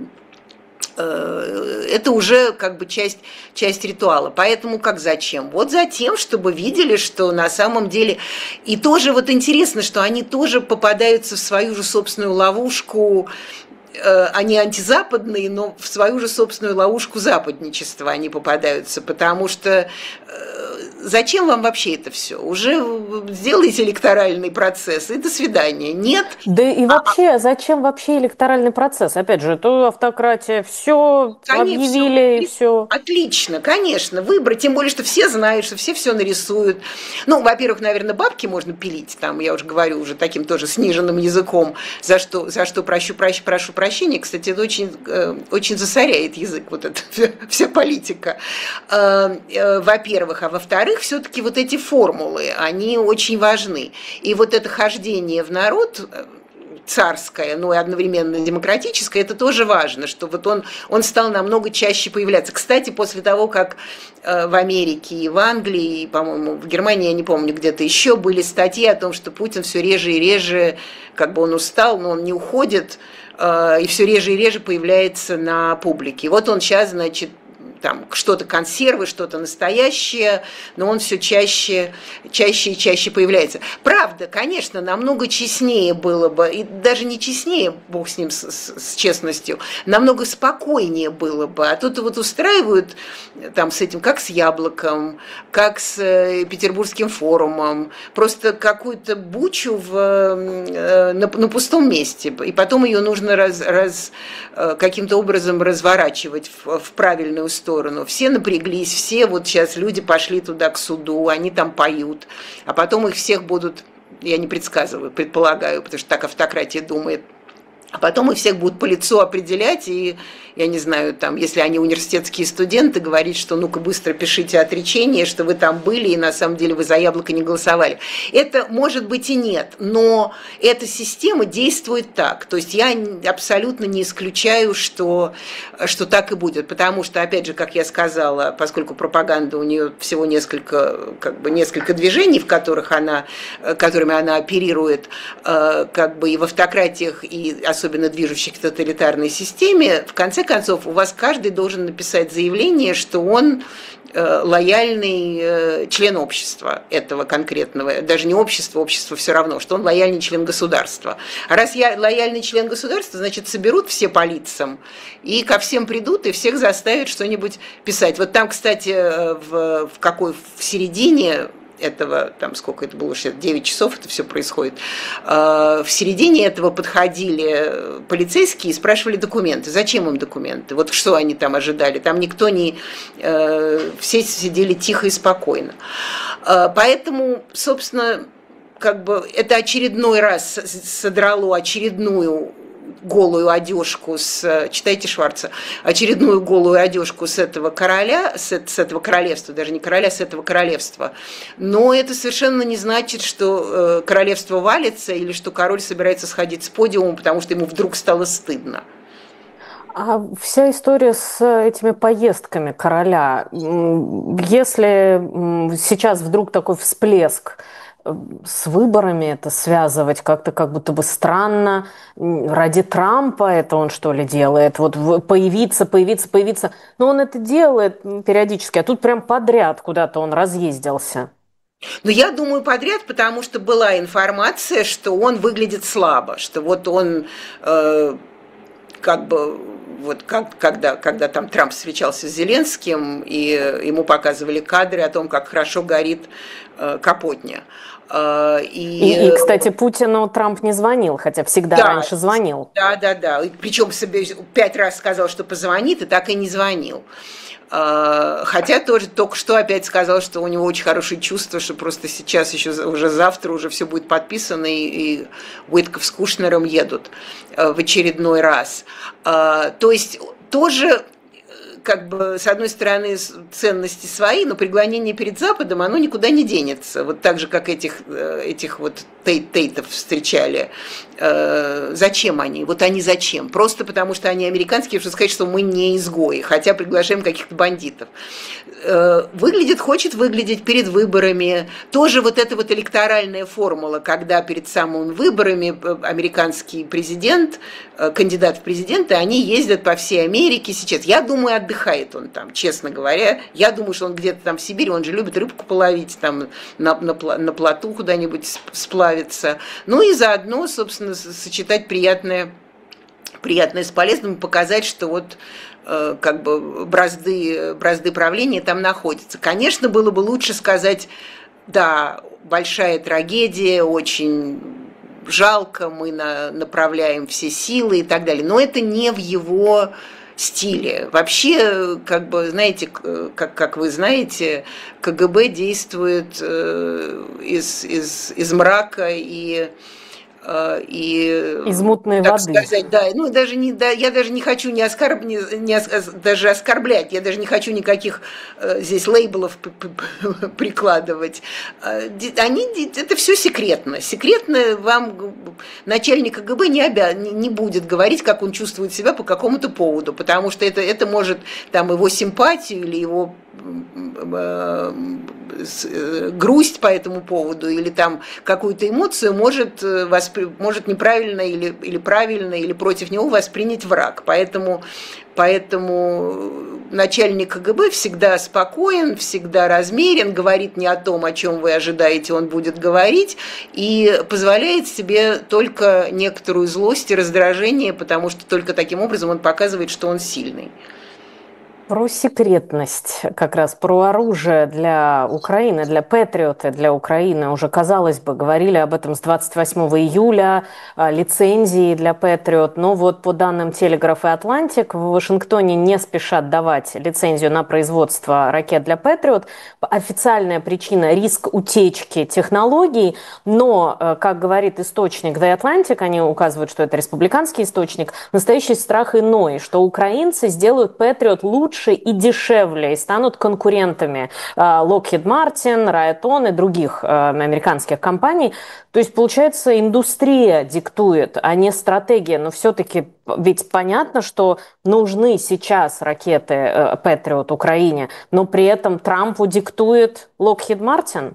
Это уже как бы часть ритуала. Поэтому как зачем? Вот затем, чтобы видели, что на самом деле... И тоже вот интересно, что они тоже попадаются в свою же собственную ловушку. Они антизападные, но в свою же собственную ловушку западничества они попадаются, потому что зачем вам вообще это все? Уже сделайте электоральный процесс и до свидания. Нет? Да и вообще, зачем вообще электоральный процесс? Опять же, это автократия, все объявили, и все. Отлично, конечно, выбрать, тем более, что все знают, что все нарисуют. Ну, во-первых, наверное, бабки можно пилить, там, я уже говорю, уже таким тоже сниженным языком, за что прошу прощения. Кстати, это очень засоряет язык, вот эта вся политика. Во-первых, а во-вторых, все-таки вот эти формулы, они очень важны. И вот это хождение в народ царское, но и одновременно демократическое, это тоже важно, что вот он стал намного чаще появляться. Кстати, после того, как в Америке и в Англии, и, по-моему, в Германии, я не помню, где-то еще были статьи о том, что Путин все реже и реже, как бы он устал, но он не уходит, и все реже и реже появляется на публике. И вот он сейчас, значит, там что-то консервы, что-то настоящее, но он все чаще и чаще появляется. Правда, конечно, намного честнее было бы, и даже не честнее, бог с ним, с честностью, намного спокойнее было бы. А тут вот устраивают там с этим, как с Яблоком, как с Петербургским форумом, просто какую-то бучу на пустом месте, и потом ее нужно каким-то образом разворачивать в правильную сторону. Все напряглись, все вот сейчас люди пошли туда к суду, они там поют, а потом их всех будут, я не предсказываю, предполагаю, потому что так автократия думает, а потом их всех будут по лицу определять, и, я не знаю, там, если они университетские студенты, говорить, что ну-ка быстро пишите отречение, что вы там были, и на самом деле вы за Яблоко не голосовали. Это может быть и нет, но эта система действует так. То есть я абсолютно не исключаю, что так и будет, потому что, опять же, как я сказала, поскольку пропаганда у нее всего несколько движений, которыми она оперирует, как бы и в автократиях, и особенно движущихся к тоталитарной системе, в конце концов, у вас каждый должен написать заявление, что он лояльный член общества этого конкретного, даже не общество все равно, что он лояльный член государства. А раз я лояльный член государства, значит, соберут все по лицам и ко всем придут и всех заставят что-нибудь писать. Вот там, кстати, в середине этого, там сколько это было, 9 часов это все происходит, в середине этого подходили полицейские и спрашивали документы. Зачем им документы? Вот что они там ожидали? Там никто не... Все сидели тихо и спокойно. Поэтому, собственно, как бы это очередной раз содрало очередную голую одежку читайте Шварца, очередную голую одежку с этого короля, с этого королевства, даже не короля, с этого королевства. Но это совершенно не значит, что королевство валится или что король собирается сходить с подиума, потому что ему вдруг стало стыдно. А вся история с этими поездками короля, если сейчас вдруг такой всплеск, с выборами это связывать как-то как будто бы странно. Ради Трампа это он что ли делает? Вот появиться, появиться, появиться. Но он это делает периодически, а тут прям подряд куда-то он разъездился. Но я думаю подряд, потому что была информация, что он выглядит слабо, что вот он как бы вот когда там Трамп встречался с Зеленским, и ему показывали кадры о том, как хорошо горит Капотня. Кстати, Путину Трамп не звонил, хотя всегда раньше звонил. Да. Причем себе 5 раз сказал, что позвонит, и так и не звонил. Хотя тоже только что опять сказал, что у него очень хорошее чувство, что просто сейчас, еще уже завтра уже все будет подписано, и Уитков с Кушнером едут в очередной раз. То есть тоже как бы, с одной стороны, ценности свои, но преклонение перед Западом, оно никуда не денется. Вот так же, как этих вот тейтов встречали. Зачем они? Вот они зачем? Просто потому, что они американские, чтобы сказать, что мы не изгои, хотя приглашаем каких-то бандитов. Хочет выглядеть перед выборами. Тоже вот эта вот электоральная формула, когда перед самыми выборами американский президент, кандидат в президенты, они ездят по всей Америке сейчас. Я думаю, отдыхает он там, честно говоря. Я думаю, что он где-то там в Сибири, он же любит рыбку половить, там на плоту куда-нибудь сплавиться. Ну и заодно, собственно, сочетать приятное с полезным, показать, что вот как бы бразды правления там находятся. Конечно, было бы лучше сказать, да, большая трагедия, очень жалко, мы направляем все силы и так далее. Но это не в его стиле. Вообще, как бы, знаете, как вы знаете, КГБ действует из мрака и из мутной так воды. Сказать, да, ну я даже не хочу даже оскорблять, я даже не хочу никаких здесь лейблов прикладывать. Это все секретно. Секретно вам начальник КГБ не будет говорить, как он чувствует себя по какому-то поводу, потому что это может там его симпатию или его грусть по этому поводу или там какую-то эмоцию может неправильно или правильно или против него воспринять враг. Поэтому начальник КГБ всегда спокоен, всегда размерен, говорит не о том, о чем вы ожидаете, он будет говорить, и позволяет себе только некоторую злость и раздражение, потому что только таким образом он показывает, что он сильный. Про секретность, как раз про оружие для Украины, для Патриота, для Украины. Уже, казалось бы, говорили об этом с 28 июля, лицензии для Патриот. Но вот по данным Телеграф и Атлантик, в Вашингтоне не спешат давать лицензию на производство ракет для Патриот. Официальная причина – риск утечки технологий. Но, как говорит источник The Atlantic, они указывают, что это республиканский источник, настоящий страх иной, что украинцы сделают Патриот лучше и дешевле, и станут конкурентами Lockheed Martin, Raytheon и других американских компаний. То есть, получается, индустрия диктует, а не стратегия. Но все-таки ведь понятно, что нужны сейчас ракеты Patriot Украине, но при этом Трампу диктует Lockheed Martin.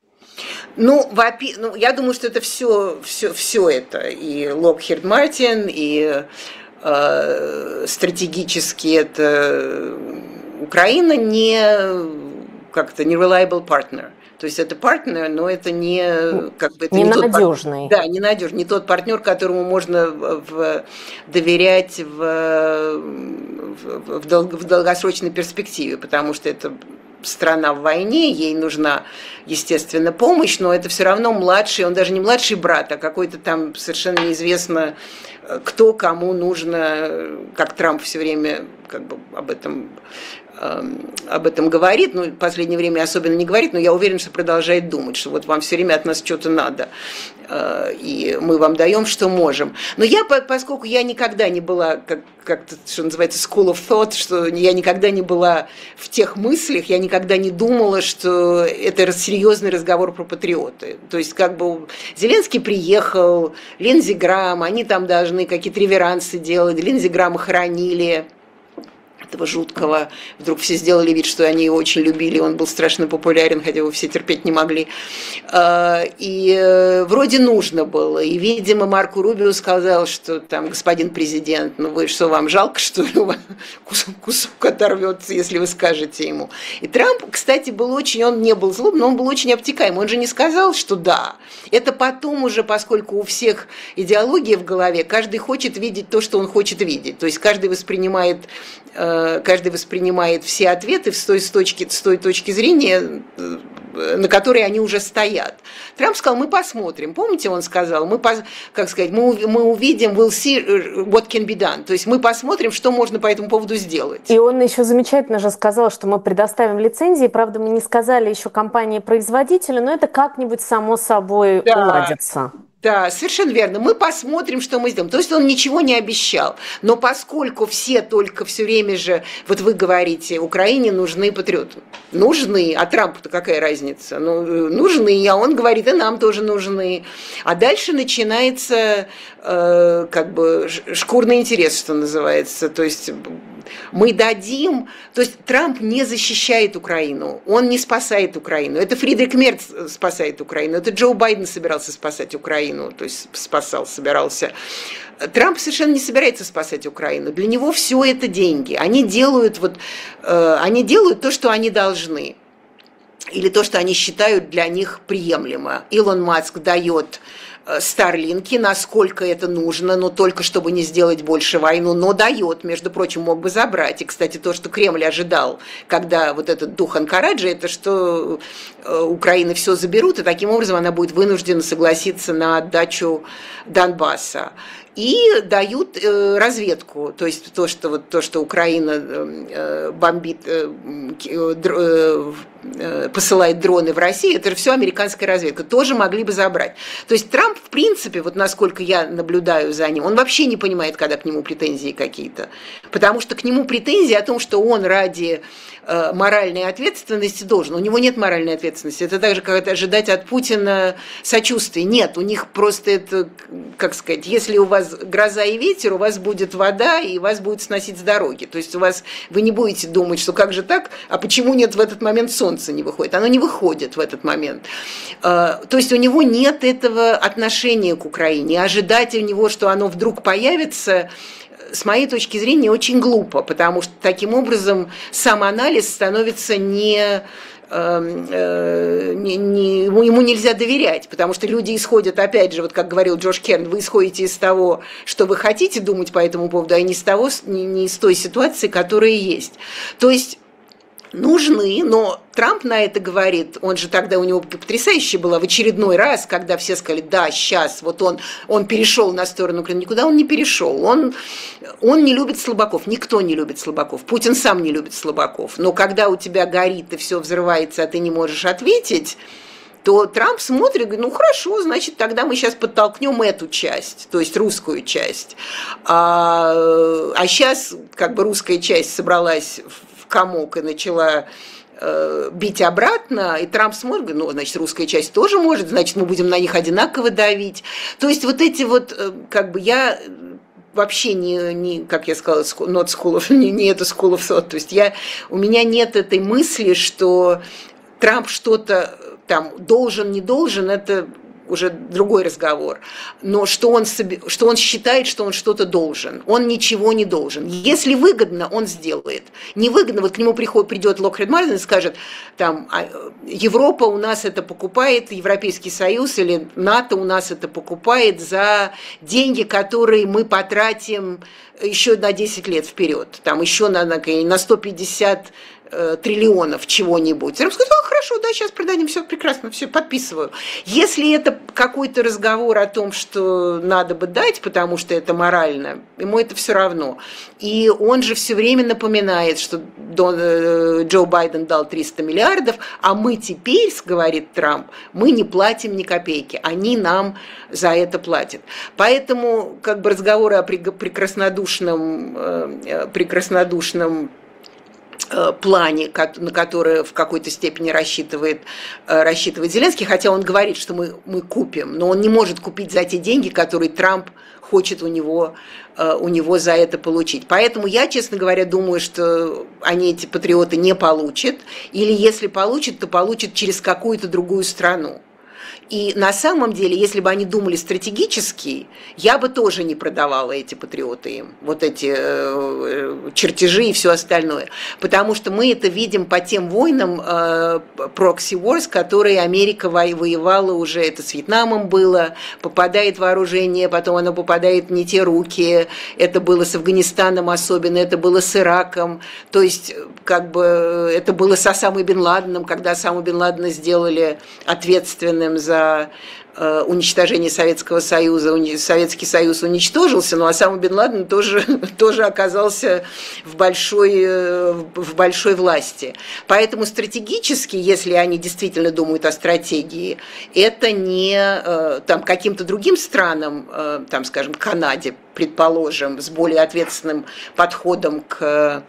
Я думаю, что это все это, и Lockheed Martin, и стратегически это Украина не reliable partner. То есть это партнер, но это это ненадежный. Да, ненадежный, не тот партнер, которому можно доверять в долгосрочной перспективе, потому что это страна в войне, ей нужна, естественно, помощь, но это все равно младший, он даже не младший брат, а какой-то там совершенно неизвестно, кто кому нужно, как Трамп все время как бы об этом говорит, ну, в последнее время особенно не говорит, но я уверена, что продолжает думать, что вот вам все время от нас что-то надо, и мы вам даем, что можем. Но я, поскольку я никогда не была, как-то, что называется, school of thought, что я никогда не была в тех мыслях, я никогда не думала, что это серьезный разговор про патриоты. То есть, как бы, Зеленский приехал, Линдзи Грахам, они там должны какие-то реверансы делать, Линдзи Грахама хоронили, этого жуткого. Вдруг все сделали вид, что они его очень любили, он был страшно популярен, хотя его все терпеть не могли. И вроде нужно было. И, видимо, Марко Рубио сказал, что там, господин президент, ну вы что, вам жалко, что ли, кусок оторвется, если вы скажете ему. И Трамп, кстати, был очень, он не был злым, но он был очень обтекаем. Он же не сказал, что да. Это потом уже, поскольку у всех идеология в голове, каждый хочет видеть то, что он хочет видеть. То есть каждый воспринимает все ответы с той точки зрения, на которой они уже стоят. Трамп сказал, мы посмотрим. Помните, он сказал, мы увидим, we'll see what can be done. То есть мы посмотрим, что можно по этому поводу сделать. И он еще замечательно же сказал, что мы предоставим лицензии. Правда, мы не сказали еще компании-производителю, но это как-нибудь само собой уладится. Да, совершенно верно. Мы посмотрим, что мы сделаем. То есть он ничего не обещал. Но поскольку все только все время же, вот вы говорите, Украине нужны патриоты. Нужны. А Трампу-то какая разница? Ну, нужны. А он говорит, и нам тоже нужны. А дальше начинается как бы шкурный интерес, что называется. То есть мы дадим... То есть Трамп не защищает Украину, он не спасает Украину. Это Фридрих Мерц спасает Украину, это Джо Байден собирался спасать Украину, то есть собирался. Трамп совершенно не собирается спасать Украину. Для него все это деньги. Они делают то, что они должны. Или то, что они считают для них приемлемо. Илон Маск дает Старлинки, насколько это нужно, но только чтобы не сделать больше войну, но дает, между прочим, мог бы забрать. И, кстати, то, что Кремль ожидал, когда вот этот дух Анкараджи, это что Украина все заберут, и таким образом она будет вынуждена согласиться на отдачу Донбасса. И дают разведку, то есть то, что Украина бомбит, посылает дроны в Россию, это же все американская разведка, тоже могли бы забрать. То есть Трамп, в принципе, вот насколько я наблюдаю за ним, он вообще не понимает, когда к нему претензии какие-то. Потому что к нему претензии о том, что он ради моральной ответственности должен. У него нет моральной ответственности. Это так же, как ожидать от Путина сочувствия. Нет, у них просто это, как сказать, если у вас гроза и ветер, у вас будет вода, и вас будет сносить с дороги. То есть вы не будете думать, что как же так, а почему нет в этот момент солнца не выходит. Оно не выходит в этот момент. То есть у него нет этого отношения к Украине. Ожидать у него, что оно вдруг появится, с моей точки зрения, очень глупо, потому что таким образом самоанализ становится ему нельзя доверять, потому что люди исходят, опять же, вот как говорил Джош Керн, вы исходите из того, что вы хотите думать по этому поводу, а не из той ситуации, которая есть. То есть нужны, но Трамп на это говорит, он же тогда, у него потрясающе было в очередной раз, когда все сказали, да, сейчас, вот он перешел на сторону Украины, никуда он не перешел, он не любит слабаков, никто не любит слабаков, Путин сам не любит слабаков, но когда у тебя горит и все взрывается, а ты не можешь ответить, то Трамп смотрит и говорит, ну хорошо, значит, тогда мы сейчас подтолкнем эту часть, то есть русскую часть, а сейчас как бы русская часть собралась в комок и начала бить обратно, и Трамп смотрит, говорит, ну, значит, русская часть тоже может, значит, мы будем на них одинаково давить. То есть вот эти вот, как бы я вообще не как я сказала, not school of, не это school of thought, то есть у меня нет этой мысли, что Трамп что-то там должен, не должен, это уже другой разговор, но что он считает, что он что-то должен. Он ничего не должен. Если выгодно, он сделает. Невыгодно, вот к нему придет Локхед Мартин и скажет, там, Европа у нас это покупает, Европейский Союз или НАТО у нас это покупает за деньги, которые мы потратим еще на 10 лет вперед, там еще на 150 триллионов чего-нибудь. Трамп скажет: хорошо, да, сейчас продадим, все прекрасно, все, подписываю. Если это какой-то разговор о том, что надо бы дать, потому что это морально, ему это все равно. И он же все время напоминает, что Джо Байден дал 300 миллиардов, а мы теперь, говорит Трамп, мы не платим ни копейки, они нам за это платят. Поэтому как бы разговоры о прекраснодушном плане, на который в какой-то степени рассчитывает Зеленский, хотя он говорит, что мы купим, но он не может купить за те деньги, которые Трамп хочет у него за это получить. Поэтому я, честно говоря, думаю, что они, эти патриоты, не получат, или если получат, то получат через какую-то другую страну. И на самом деле, если бы они думали стратегически, я бы тоже не продавала эти патриоты им, вот эти чертежи и все остальное. Потому что мы это видим по тем войнам proxy wars, которые Америка воевала уже, это с Вьетнамом было, попадает вооружение, потом оно попадает в не те руки, это было с Афганистаном особенно, это было с Ираком, то есть как бы это было с Осамой бен Ладеном, когда Осаму бен Ладена сделали ответственным за уничтожение Советского Союза. Советский Союз уничтожился, но Осама бен Ладен тоже оказался в большой власти. Поэтому стратегически, если они действительно думают о стратегии, это не там, каким-то другим странам, там, скажем, Канаде, предположим, с более ответственным подходом к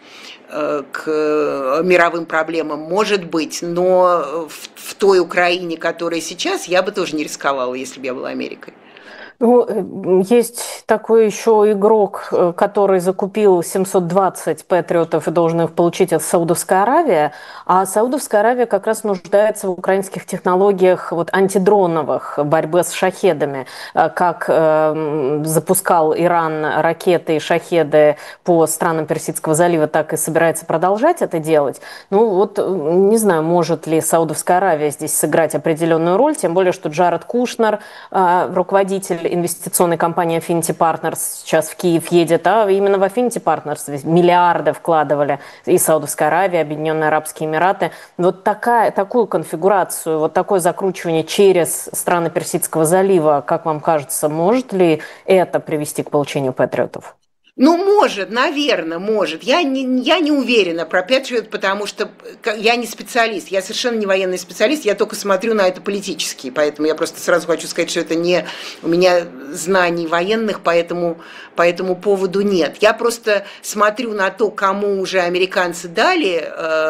мировым проблемам, может быть, но в той Украине, которая сейчас, я бы тоже не рисковала, если бы я была Америкой. Ну, есть такой еще игрок, который закупил 720 патриотов и должен их получить от Саудовской Аравии, а Саудовская Аравия как раз нуждается в украинских технологиях вот, антидроновых, борьбы с шахедами, как запускал Иран ракеты и шахеды по странам Персидского залива, так и собирается продолжать это делать. Ну вот, не знаю, может ли Саудовская Аравия здесь сыграть определенную роль, тем более, что Джаред Кушнер, руководитель инвестиционной компании Affinity Partners, сейчас в Киев едет, а именно в Affinity Partners миллиарды вкладывали и Саудовская Аравия, Объединенные Арабские Эмираты. Вот такую конфигурацию, вот такое закручивание через страны Персидского залива, как вам кажется, может ли это привести к получению патриотов? Ну, может, наверное, может. Я не уверена про Patriot, потому что я не специалист, я совершенно не военный специалист, я только смотрю на это политически, поэтому я просто сразу хочу сказать, что это не... У меня знаний военных по этому поводу нет. Я просто смотрю на то, кому уже американцы дали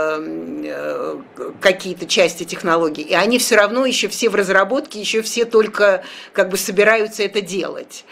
какие-то части технологий, и они все равно еще все в разработке, еще все только как бы собираются это делать.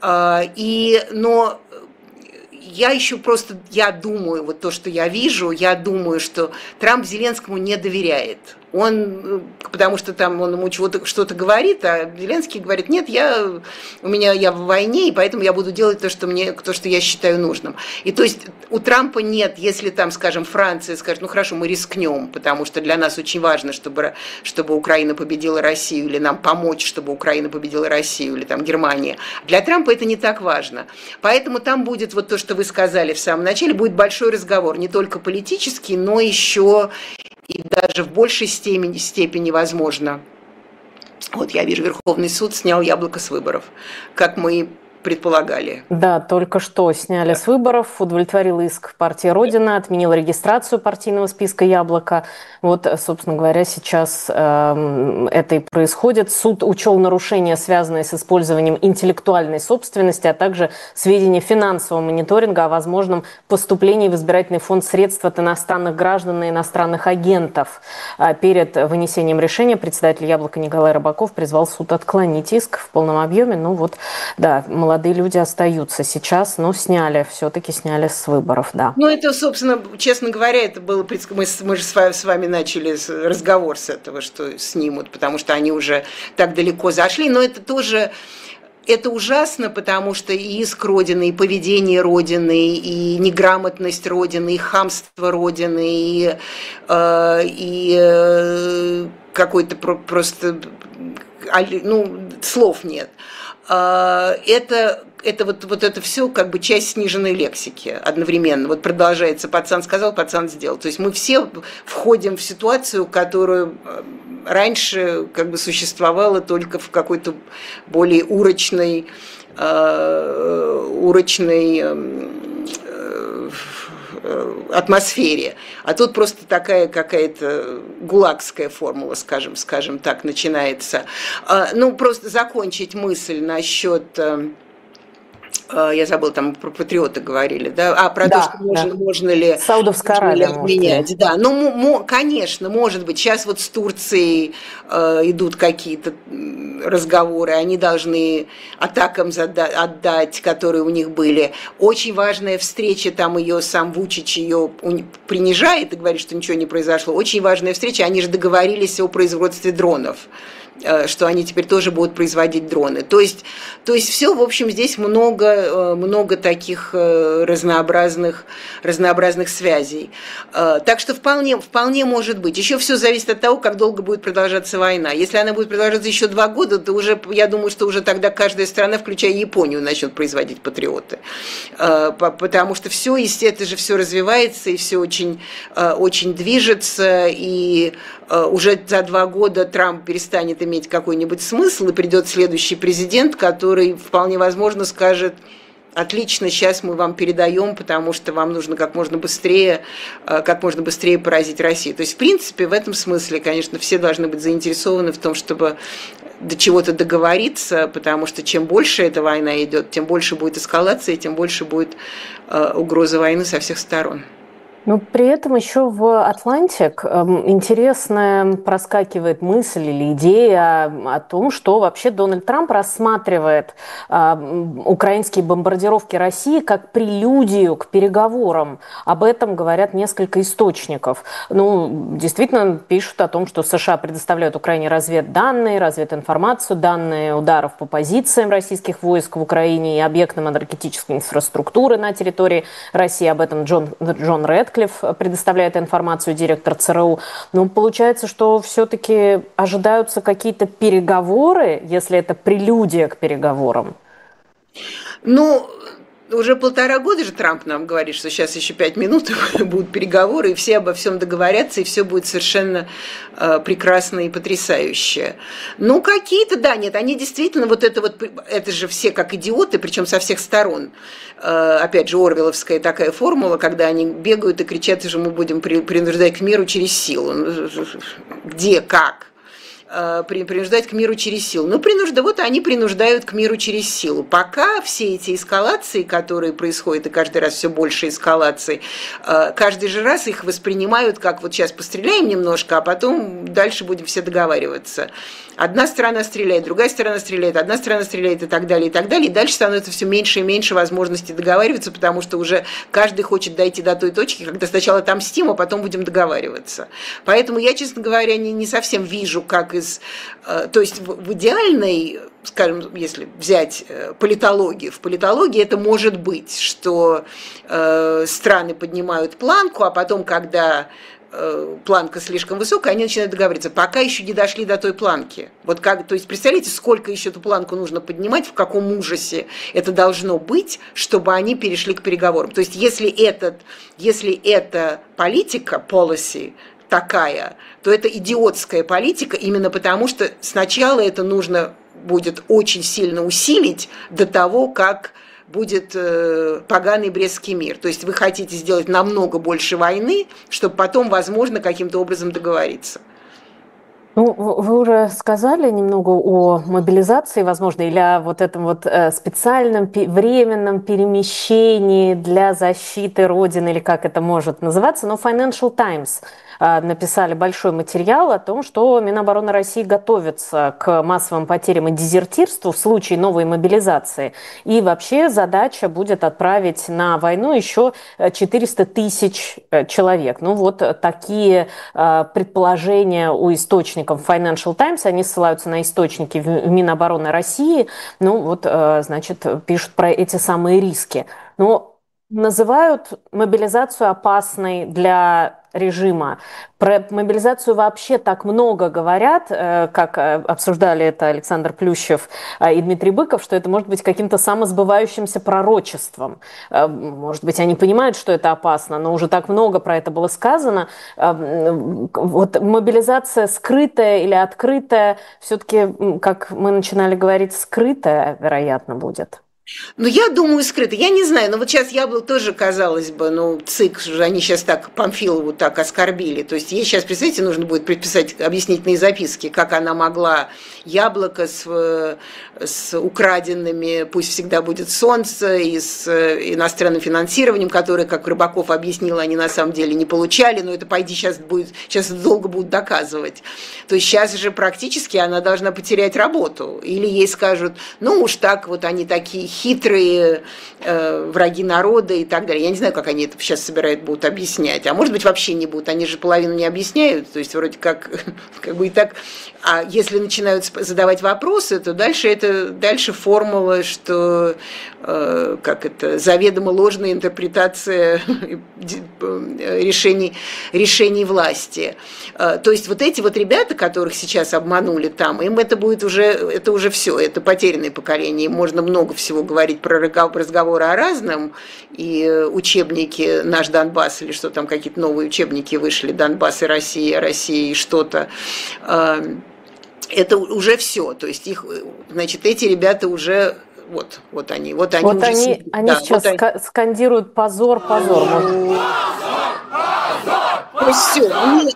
Но я еще просто, я думаю, вот то, что я вижу, я думаю, что Трамп Зеленскому не доверяет. Потому что там он ему что-то говорит, а Зеленский говорит: нет, я в войне, и поэтому я буду делать то, что я считаю нужным. И то есть у Трампа нет, если там, скажем, Франция скажет: ну хорошо, мы рискнем, потому что для нас очень важно, чтобы Украина победила Россию, или нам помочь, чтобы Украина победила Россию, или там Германия. Для Трампа это не так важно. Поэтому там будет вот то, что вы сказали в самом начале, будет большой разговор, не только политический, но еще и даже в большей степени возможно. Вот я вижу, Верховный суд снял яблоко с выборов, как мы предполагали. Да, только что сняли с выборов, удовлетворил иск партии «Родина», отменил регистрацию партийного списка «Яблоко». Вот, собственно говоря, сейчас это и происходит. Суд учел нарушения, связанные с использованием интеллектуальной собственности, а также сведения финансового мониторинга о возможном поступлении в избирательный фонд средств от иностранных граждан и иностранных агентов. Перед вынесением решения председатель «Яблока» Николай Рыбаков призвал суд отклонить иск в полном объеме. Ну вот, да, молодые люди остаются сейчас, но все-таки сняли с выборов, да. Ну, это, собственно, честно говоря, это было... Мы же с вами начали разговор с этого, что снимут, потому что они уже так далеко зашли, но это тоже... это ужасно, потому что и иск Родины, и поведение Родины, и неграмотность Родины, и хамство Родины, и какой-то просто, ну, слов нет. Это вот это все как бы часть сниженной лексики одновременно. Вот продолжается «пацан сказал, пацан сделал». То есть мы все входим в ситуацию, которую раньше как бы существовала только в какой-то более урочной атмосфере. А тут просто такая какая-то гулагская формула, скажем так, начинается. Ну, просто закончить мысль насчет... Я забыла, там про патриоты говорили, да? Про то, что можно ли... Саудовская Аравия менять. Да, ну, конечно, может быть. Сейчас вот с Турцией идут какие-то разговоры, они должны атакам отдать, которые у них были. Очень важная встреча, там ее сам Вучич ее принижает и говорит, что ничего не произошло. Очень важная встреча, они же договорились о производстве дронов, что они теперь тоже будут производить дроны. То есть все, в общем, здесь много таких разнообразных связей. Так что вполне может быть. Еще все зависит от того, как долго будет продолжаться война. Если она будет продолжаться еще 2 года, то уже, я думаю, что уже тогда каждая страна, включая Японию, начнет производить патриоты. Потому что все, это же все развивается, и все очень движется, и уже за 2 года Трамп перестанет иметь какой-нибудь смысл, и придет следующий президент, который вполне возможно скажет: отлично, сейчас мы вам передаем, потому что вам нужно как можно быстрее поразить Россию. То есть, в принципе, в этом смысле, конечно, все должны быть заинтересованы в том, чтобы до чего-то договориться, потому что чем больше эта война идет, тем больше будет эскалация, тем больше будет угроза войны со всех сторон. Но при этом еще в «Атлантик» интересная проскакивает мысль или идея о том, что вообще Дональд Трамп рассматривает украинские бомбардировки России как прелюдию к переговорам. Об этом говорят несколько источников. Ну, действительно пишут о том, что США предоставляют Украине разведданные, развединформацию, данные ударов по позициям российских войск в Украине и объектам энергетической инфраструктуры на территории России. Об этом Джон Рэдклифф предоставляет информацию, директор ЦРУ. Но получается, что все-таки ожидаются какие-то переговоры, если это прелюдия к переговорам? Ну, уже 1,5 года же Трамп нам говорит, что сейчас еще 5 минут будут переговоры, и все обо всем договорятся, и все будет совершенно прекрасно и потрясающе. Ну, какие-то, да, нет, они действительно, это же все как идиоты, причем со всех сторон. Опять же, орвелловская такая формула, когда они бегают и кричат, что мы будем принуждать к миру через силу. Где, как? Принуждать к миру через силу. Они принуждают к миру через силу. Пока все эти эскалации, которые происходят, и каждый раз все больше эскалаций, каждый же раз их воспринимают как вот сейчас постреляем немножко, а потом дальше будем все договариваться. Одна сторона стреляет, другая сторона стреляет, одна сторона стреляет и так далее, и так далее. И дальше становится все меньше и меньше возможностей договариваться, потому что уже каждый хочет дойти до той точки, когда сначала отомстим, а потом будем договариваться. Поэтому я, честно говоря, не совсем вижу, как то есть в идеальной, скажем, если взять политологию, в политологии это может быть, что страны поднимают планку, а потом, когда планка слишком высокая, они начинают договариваться, пока еще не дошли до той планки. То есть представляете, сколько еще эту планку нужно поднимать, в каком ужасе это должно быть, чтобы они перешли к переговорам. То есть если это политика, policy, такая, то это идиотская политика, именно потому что сначала это нужно будет очень сильно усилить до того, как будет поганый Брестский мир. То есть вы хотите сделать намного больше войны, чтобы потом, возможно, каким-то образом договориться. Ну, вы уже сказали немного о мобилизации, возможно, или о вот этом вот специальном временном перемещении для защиты Родины, или как это может называться, но Financial Times написали большой материал о том, что Минобороны России готовится к массовым потерям и дезертирству в случае новой мобилизации. И вообще задача будет отправить на войну еще 400 тысяч человек. Ну вот такие предположения у источников источникам Financial Times, они ссылаются на источники в Минобороны России, ну вот, значит, пишут про эти самые риски. Но называют мобилизацию опасной для режима. Про мобилизацию вообще так много говорят, как обсуждали это Александр Плющев и Дмитрий Быков, что это может быть каким-то самосбывающимся пророчеством. Может быть, они понимают, что это опасно, но уже так много про это было сказано. Вот мобилизация скрытая или открытая, все-таки, как мы начинали говорить, скрытая, вероятно, будет. Ну, я думаю, скрыто. Я не знаю, но вот сейчас Яблок тоже, казалось бы, ну, ЦИК, они сейчас так Памфилову так оскорбили. То есть ей сейчас, представьте, нужно будет предписать объяснительные записки, как она могла Яблоко с украденными, пусть всегда будет солнце, и с иностранным финансированием, которое, как Рыбаков объяснил, они на самом деле не получали, но это пойди сейчас долго будут доказывать. То есть сейчас же практически она должна потерять работу. Или ей скажут, ну уж так, вот они такие хитрые враги народа и так далее. Я не знаю, как они это сейчас будут объяснять. А может быть, вообще не будут. Они же половину не объясняют. То есть вроде как бы и так. А если начинают задавать вопросы, то дальше формула, что заведомо ложная интерпретация решений власти. То есть вот эти вот ребята, которых сейчас обманули там, им это уже все, это потерянное поколение. Им можно много всего говорить про разговоры о разном, и учебники «Наш Донбасс», или что там, какие-то новые учебники вышли, «Донбасс и Россия», «Россия и что-то». Это уже все, то есть эти ребята уже вот они сейчас скандируют позор. То есть все,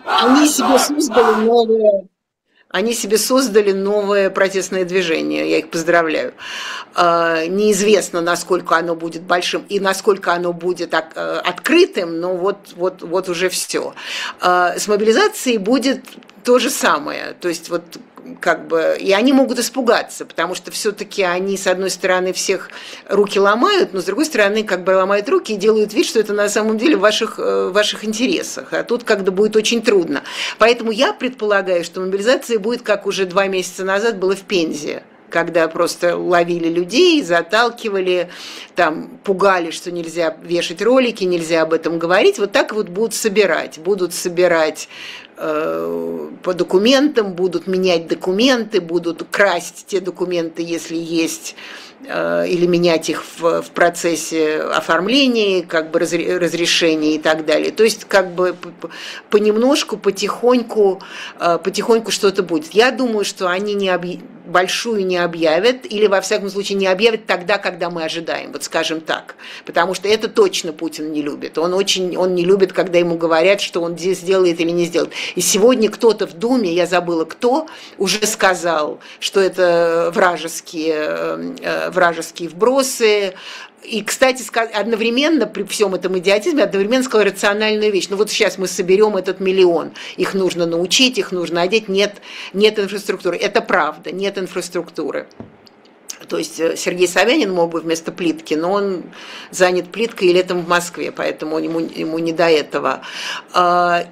они себе создали новое протестное движение, я их поздравляю. Неизвестно, насколько оно будет большим и насколько оно будет открытым, но вот уже все. С мобилизацией будет то же самое, то есть и они могут испугаться, потому что все-таки они, с одной стороны, всех руки ломают, но с другой стороны, ломают руки и делают вид, что это на самом деле в ваших интересах. А тут будет очень трудно. Поэтому я предполагаю, что мобилизация будет, как уже 2 месяца назад было в Пензе, когда просто ловили людей, заталкивали, там, пугали, что нельзя вешать ролики, нельзя об этом говорить. Вот так будут собирать. Будут собирать по документам, будут менять документы, будут красть те документы, если есть, или менять их в процессе оформления, разрешения и так далее. То есть понемножку, потихоньку что-то будет. Я думаю, что они большую не объявят, или во всяком случае не объявят тогда, когда мы ожидаем, скажем так. Потому что это точно Путин не любит. Он не любит, когда ему говорят, что он сделает или не сделает. И сегодня кто-то в Думе, я забыла кто, уже сказал, что это вражеские вбросы. И, кстати, одновременно при всем этом идиотизме, сказал рациональную вещь. Сейчас мы соберем этот 1 миллион. Их нужно научить, их нужно одеть. Нет инфраструктуры. Это правда, нет инфраструктуры. То есть Сергей Собянин мог бы вместо плитки, но он занят плиткой и летом в Москве, поэтому ему не до этого. То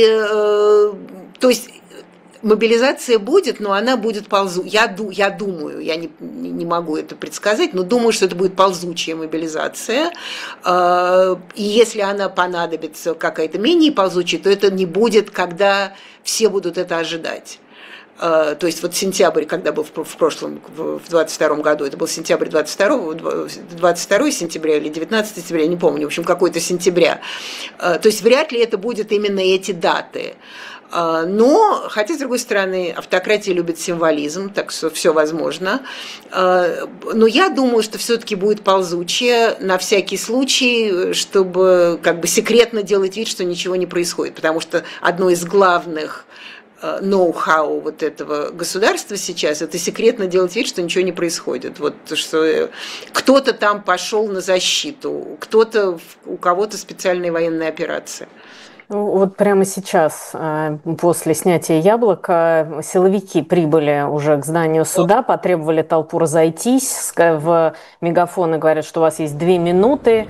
есть мобилизация будет, но она будет я думаю, я не могу это предсказать, но думаю, что это будет ползучая мобилизация. И если она понадобится какая-то менее ползучая, то это не будет, когда все будут это ожидать. То есть сентябрь, когда был в прошлом, в 22 году, это был сентябрь 22 сентября или 19 сентября, я не помню, в общем, какой-то сентября. То есть вряд ли это будет именно эти даты. Но, хотя, с другой стороны, автократия любит символизм, так что все возможно. Но я думаю, что все-таки будет ползучее на всякий случай, чтобы секретно делать вид, что ничего не происходит. Потому что одно из главных ноу-хау этого государства сейчас, это секретно делать вид, что ничего не происходит. Что кто-то там пошел на защиту, у кого-то специальная военная операция. Прямо сейчас, после снятия Яблока, силовики прибыли уже к зданию суда, потребовали толпу разойтись, в мегафоны говорят, что у вас есть 2 минуты,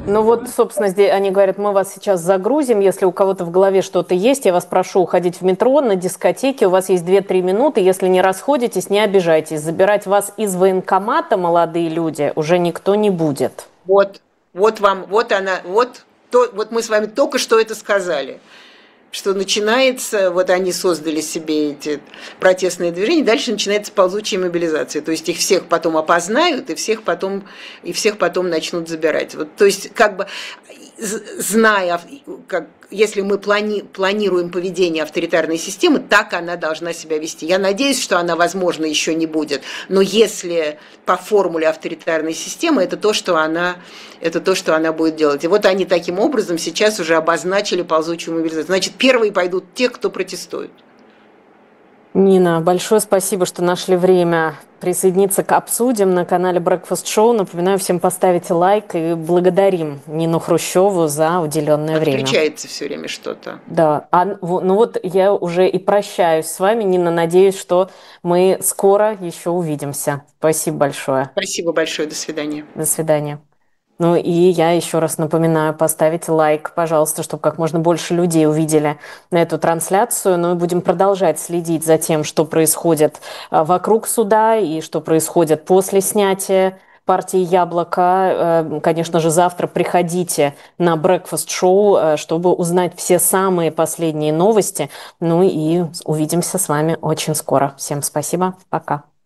Ну вот, собственно, здесь они говорят, мы вас сейчас загрузим, если у кого-то в голове что-то есть, я вас прошу уходить в метро, на дискотеке, у вас есть 2-3 минуты, если не расходитесь, не обижайтесь. Забирать вас из военкомата, молодые люди, уже никто не будет. Вот, вот вам, вот она, вот, то, вот мы с вами только что это сказали. Что начинается, вот они создали себе эти протестные движения, дальше начинается ползучая мобилизация. То есть их всех потом опознают и всех потом начнут забирать. Вот, то есть как бы зная, как, если мы планируем поведение авторитарной системы, так она должна себя вести. Я надеюсь, что она, возможно, еще не будет. Но если по формуле авторитарной системы, это то, что она будет делать. И вот они таким образом сейчас уже обозначили ползучую мобилизацию. Значит, первые пойдут те, кто протестует. Нина, большое спасибо, что нашли время присоединиться к «Обсудим» на канале Breakfast Show. Напоминаю всем поставить лайк и благодарим Нину Хрущеву за уделенное время. Отключается все время что-то. Да, ну вот я уже и прощаюсь с вами, Нина. Надеюсь, что мы скоро еще увидимся. Спасибо большое. Спасибо большое, до свидания. До свидания. Ну и я еще раз напоминаю, поставить лайк, пожалуйста, чтобы как можно больше людей увидели эту трансляцию. Ну и будем продолжать следить за тем, что происходит вокруг суда и что происходит после снятия партии «Яблоко». Конечно же, завтра приходите на Breakfast Show, чтобы узнать все самые последние новости. Ну и увидимся с вами очень скоро. Всем спасибо. Пока.